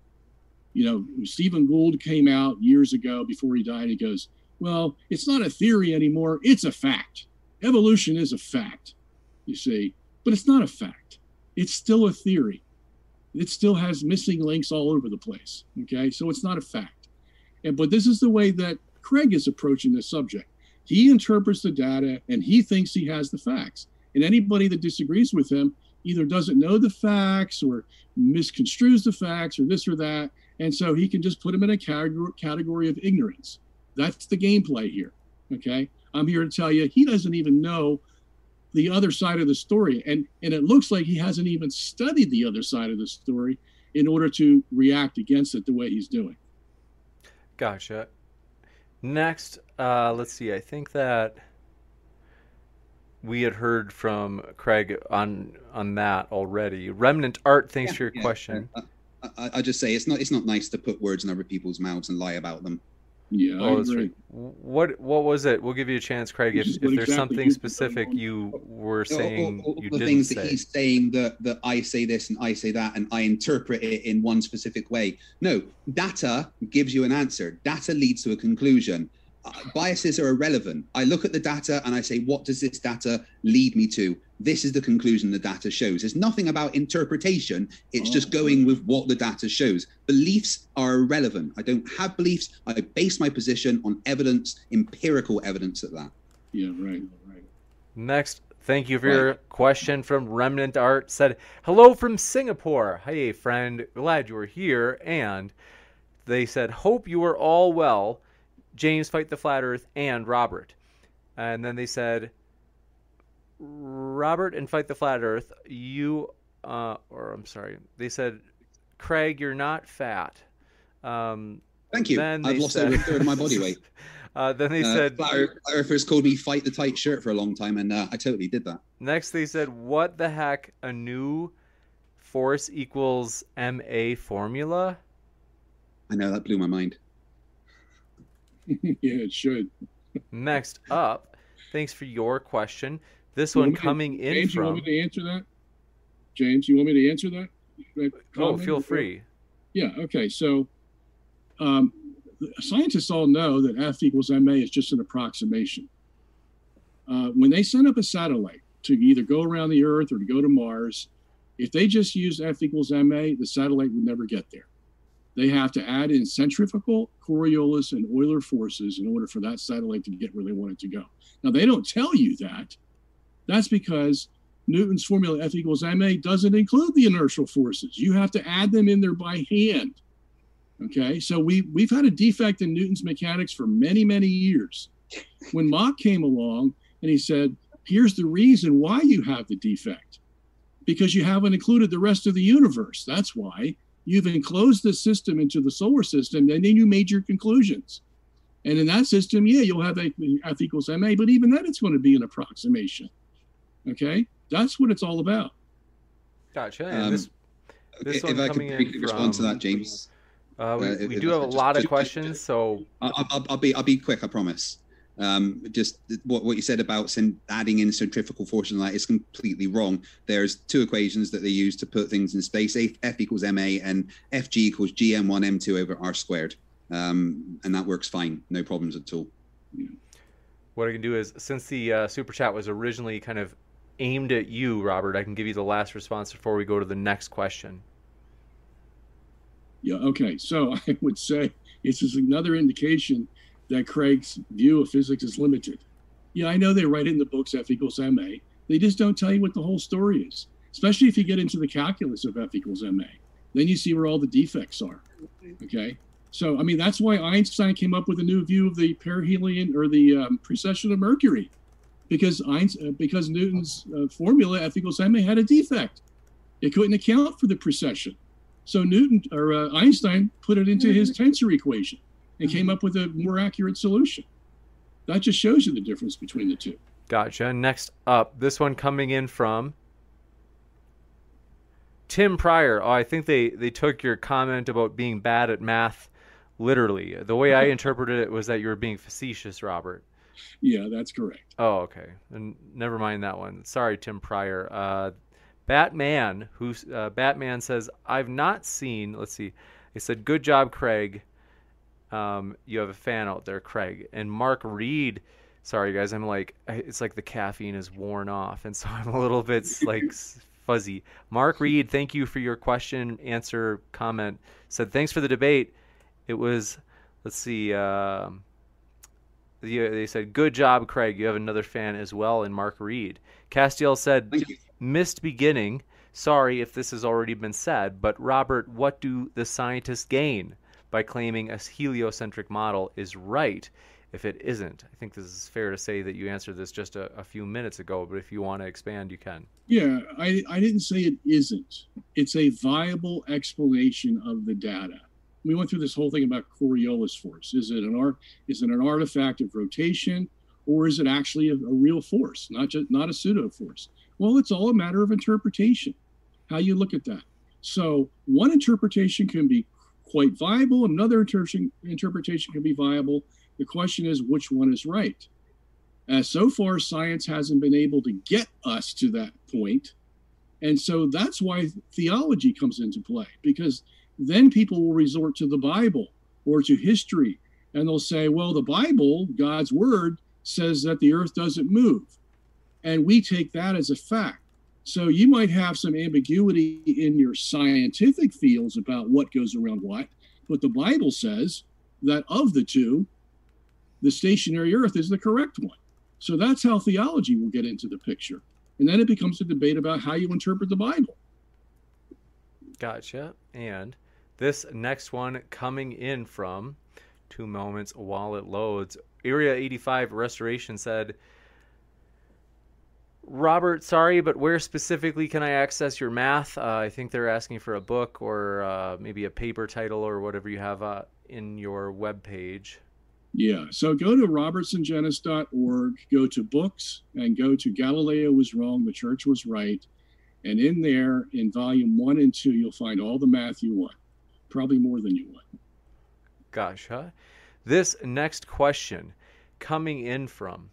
Stephen Gould came out years ago before he died. He goes, well, it's not a theory anymore. It's a fact. Evolution is a fact, you see, but it's not a fact. It's still a theory. It still has missing links all over the place. Okay, so it's not a fact. But this is the way that Craig is approaching this subject. He interprets the data and he thinks he has the facts. And anybody that disagrees with him either doesn't know the facts or misconstrues the facts or this or that. And so he can just put him in a category of ignorance. That's the gameplay here. Okay, I'm here to tell you he doesn't even know the other side of the story. And it looks like he hasn't even studied the other side of the story in order to react against it the way he's doing. Gotcha. Next, let's see. I think that we had heard from Craig on that already. Remnant Art, thanks for your question. I just say it's not nice to put words in other people's mouths and lie about them. Yeah, I agree. What was it? We'll give you a chance, Craig. If there's something specific you were saying, all you the didn't things say. that he's saying that I say this and I say that and I interpret it in one specific way. No, data gives you an answer. Data leads to a conclusion. Biases are irrelevant. I look at the data and I say, what does this data lead me to? This is the conclusion the data shows. There's nothing about interpretation. It's just going with what the data shows. Beliefs are irrelevant. I don't have beliefs. I base my position on evidence, empirical evidence at that. Yeah, right. Next, thank you for your question from Remnant Art. Said, hello from Singapore. Hey, friend. Glad you were here. And they said, hope you are all well. James, Fight the Flat Earth, and Robert. And then they said, Robert and Fight the Flat Earth, they said, Craig, you're not fat. Thank you. I've lost over a third of my body weight. Then they said, Flat Earthers called me Fight the Tight Shirt for a long time, and I totally did that. Next, they said, what the heck, a new force equals MA formula? I know, that blew my mind. Yeah, it should. Next up, thanks for your question. This one coming in James, from... you want me to answer that? James, you want me to answer that? Feel free. Yeah, okay. So scientists all know that F equals MA is just an approximation. When they send up a satellite to either go around the Earth or to go to Mars, if they just use F equals MA, the satellite would never get there. They have to add in centrifugal, Coriolis, and Euler forces in order for that satellite to get where they want it to go. Now, they don't tell you that. That's because Newton's formula F equals MA doesn't include the inertial forces. You have to add them in there by hand. Okay, so we've had a defect in Newton's mechanics for many, many years. When Mach came along and he said, here's the reason why you have the defect. Because you haven't included the rest of the universe. That's why. You've enclosed the system into the solar system, and then you made your conclusions. And in that system, you'll have F equals MA, but even then it's going to be an approximation. Okay? That's what it's all about. Gotcha. And this one if I coming could in respond to from, that, James. We do have a lot of questions, so... I'll be quick, I promise. Just what you said about adding in centrifugal force and that is completely wrong. There's two equations that they use to put things in space. F equals ma and Fg equals gm1 m2 over r squared. And that works fine. No problems at all. What I can do is, since the super chat was originally kind of aimed at you, Robert. I can give you the last response before we go to the next question. Yeah, okay. So I would say it's just another indication that Craig's view of physics is limited. Yeah, I know they write in the books F equals ma. They just don't tell you what the whole story is, especially if you get into the calculus of F equals ma. Then you see where all the defects are. Okay. So, I mean, that's why Einstein came up with a new view of the perihelion or the precession of Mercury, because Newton's formula F equals ma had a defect. It couldn't account for the precession. So Einstein put it into his tensor equation and came up with a more accurate solution. That just shows you the difference between the two. Gotcha. Next up, this one coming in from Tim Pryor. Oh, I think they took your comment about being bad at math literally. The way I interpreted it was that you were being facetious, Robert. Yeah, that's correct. Oh, okay. And never mind that one. Sorry, Tim Pryor. Batman says, I've not seen, let's see. He said, good job, Craig. You have a fan out there, Craig. And Mark Reed, sorry guys, it's like the caffeine is worn off, and so I'm a little bit like fuzzy. Mark Reed, thank you for your question, answer, comment. Said, thanks for the debate. It was, let's see, they said, good job, Craig. You have another fan as well, and Mark Reed. Castiel said, missed beginning. Sorry if this has already been said, but Robert, what do the scientists gain by claiming a heliocentric model is right if it isn't? I think this is fair to say that you answered this just a few minutes ago, but if you want to expand, you can. Yeah, I didn't say it isn't. It's a viable explanation of the data. We went through this whole thing about Coriolis force. Is it an artifact of rotation, or is it actually a real force, not a pseudo force? Well, it's all a matter of interpretation, how you look at that. So one interpretation can be quite viable, another interpretation can be viable. The question is, which one is right? So far, science hasn't been able to get us to that point. And so that's why theology comes into play, because then people will resort to the Bible or to history, and they'll say, well, the Bible, God's word, says that the earth doesn't move. And we take that as a fact. So you might have some ambiguity in your scientific fields about what goes around what, but the Bible says that of the two, the stationary earth is the correct one. So that's how theology will get into the picture. And then it becomes a debate about how you interpret the Bible. Gotcha. And this next one coming in from 2 moments while it loads. Area 85 Restoration said, Robert, sorry, but where specifically can I access your math? I think they're asking for a book or maybe a paper title or whatever you have in your webpage. Yeah, so go to robertsongenis.org, go to books, and go to Galileo Was Wrong, the Church Was Right. And in there, in volume 1 and 2, you'll find all the math you want. Probably more than you want. Gotcha. This next question coming in from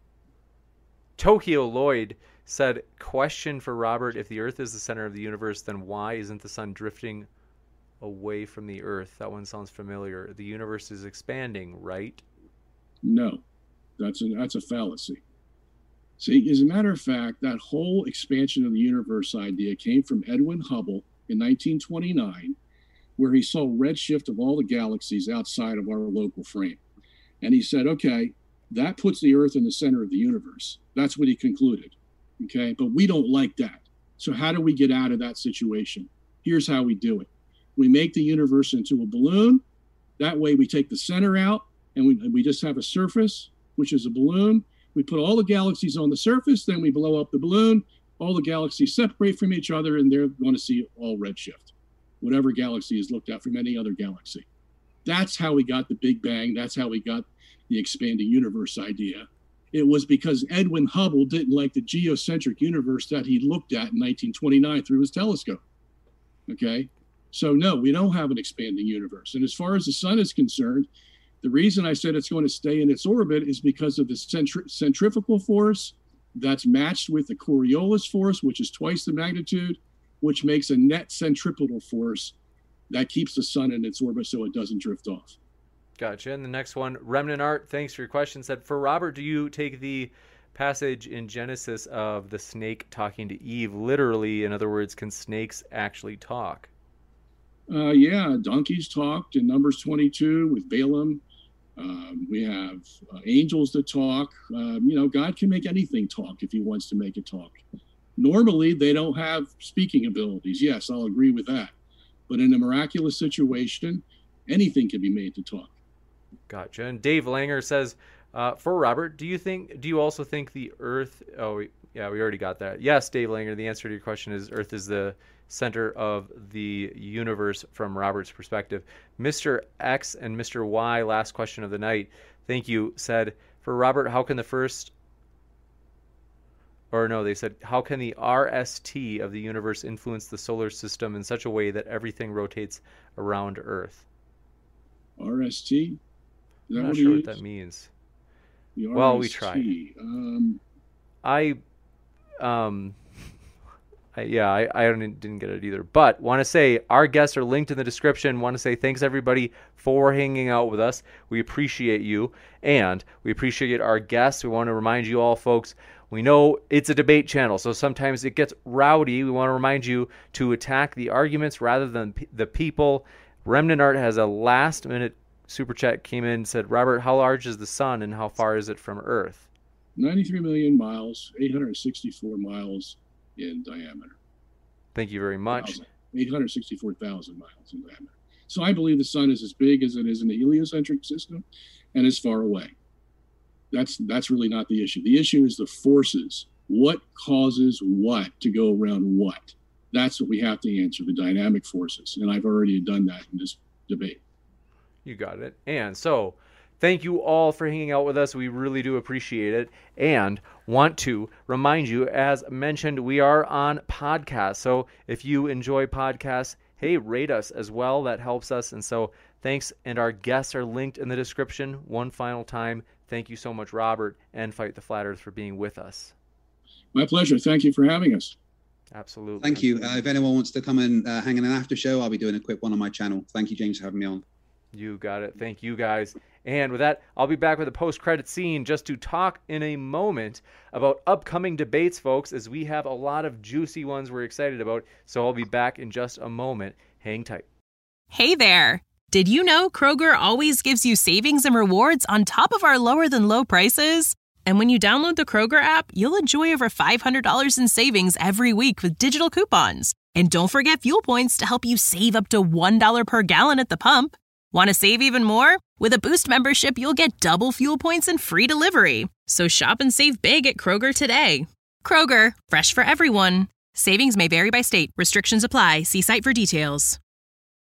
Tokyo Lloyd said, question for Robert, if the Earth is the center of the universe, then why isn't the sun drifting away from the Earth? That one sounds familiar. The universe is expanding, right? No, that's a fallacy. See, as a matter of fact, that whole expansion of the universe idea came from Edwin Hubble in 1929, where he saw redshift of all the galaxies outside of our local frame. And he said, okay, that puts the Earth in the center of the universe. That's what he concluded. Okay, but we don't like that. So how do we get out of that situation? Here's how we do it. We make the universe into a balloon. That way we take the center out and we just have a surface, which is a balloon. We put all the galaxies on the surface, then we blow up the balloon. All the galaxies separate from each other, and they're going to see all redshift, whatever galaxy is looked at from any other galaxy. That's how we got the Big Bang. That's how we got the expanding universe idea. It was because Edwin Hubble didn't like the geocentric universe that he looked at in 1929 through his telescope. Okay? So no, we don't have an expanding universe. And as far as the sun is concerned, the reason I said it's going to stay in its orbit is because of the centrifugal force that's matched with the Coriolis force, which is twice the magnitude, which makes a net centripetal force that keeps the sun in its orbit so it doesn't drift off. Gotcha. And the next one, Remnant Art, thanks for your question, said, for Robert, do you take the passage in Genesis of the snake talking to Eve literally? In other words, can snakes actually talk? Yeah, donkeys talked in Numbers 22 with Balaam. We have angels that talk. God can make anything talk if he wants to make it talk. Normally, they don't have speaking abilities. Yes, I'll agree with that. But in a miraculous situation, anything can be made to talk. Gotcha. And Dave Langer says, for Robert, do you also think the Earth? Oh, yeah, we already got that. Yes, Dave Langer. The answer to your question is Earth is the center of the universe from Robert's perspective. Mr. X and Mr. Y, last question of the night, thank you, said, for Robert, how can the RST of the universe influence the solar system in such a way that everything rotates around Earth? RST? I'm not sure what that means. Well, we tried. I didn't get it either. But want to say our guests are linked in the description. Want to say thanks everybody for hanging out with us. We appreciate you, and we appreciate our guests. We want to remind you all, folks, we know it's a debate channel, so sometimes it gets rowdy. We want to remind you to attack the arguments rather than the people. Remnant Art has a last-minute super chat came in and said, Robert, how large is the sun and how far is it from Earth? 93 million miles, 864 miles in diameter. Thank you very much. 864,000 miles in diameter. So I believe the sun is as big as it is in the heliocentric system and as far away. That's really not the issue. The issue is the forces. What causes what to go around what? That's what we have to answer, the dynamic forces. And I've already done that in this debate. You got it. And so thank you all for hanging out with us. We really do appreciate it. And want to remind you, as mentioned, we are on podcasts. So if you enjoy podcasts, hey, rate us as well. That helps us. And so thanks. And our guests are linked in the description. One final time, thank you so much, Robert and Fight the Flat Earth, for being with us. My pleasure. Thank you for having us. Absolutely. Thank you. If anyone wants to come and hang in an after show, I'll be doing a quick one on my channel. Thank you, James, for having me on. You got it. Thank you, guys. And with that, I'll be back with a post-credit scene just to talk in a moment about upcoming debates, folks, as we have a lot of juicy ones we're excited about. So I'll be back in just a moment. Hang tight. Hey there. Did you know Kroger always gives you savings and rewards on top of our lower-than-low prices? And when you download the Kroger app, you'll enjoy over $500 in savings every week with digital coupons. And don't forget fuel points to help you save up to $1 per gallon at the pump. Want to save even more? With a Boost membership, you'll get double fuel points and free delivery. So shop and save big at Kroger today. Kroger, fresh for everyone. Savings may vary by state. Restrictions apply. See site for details.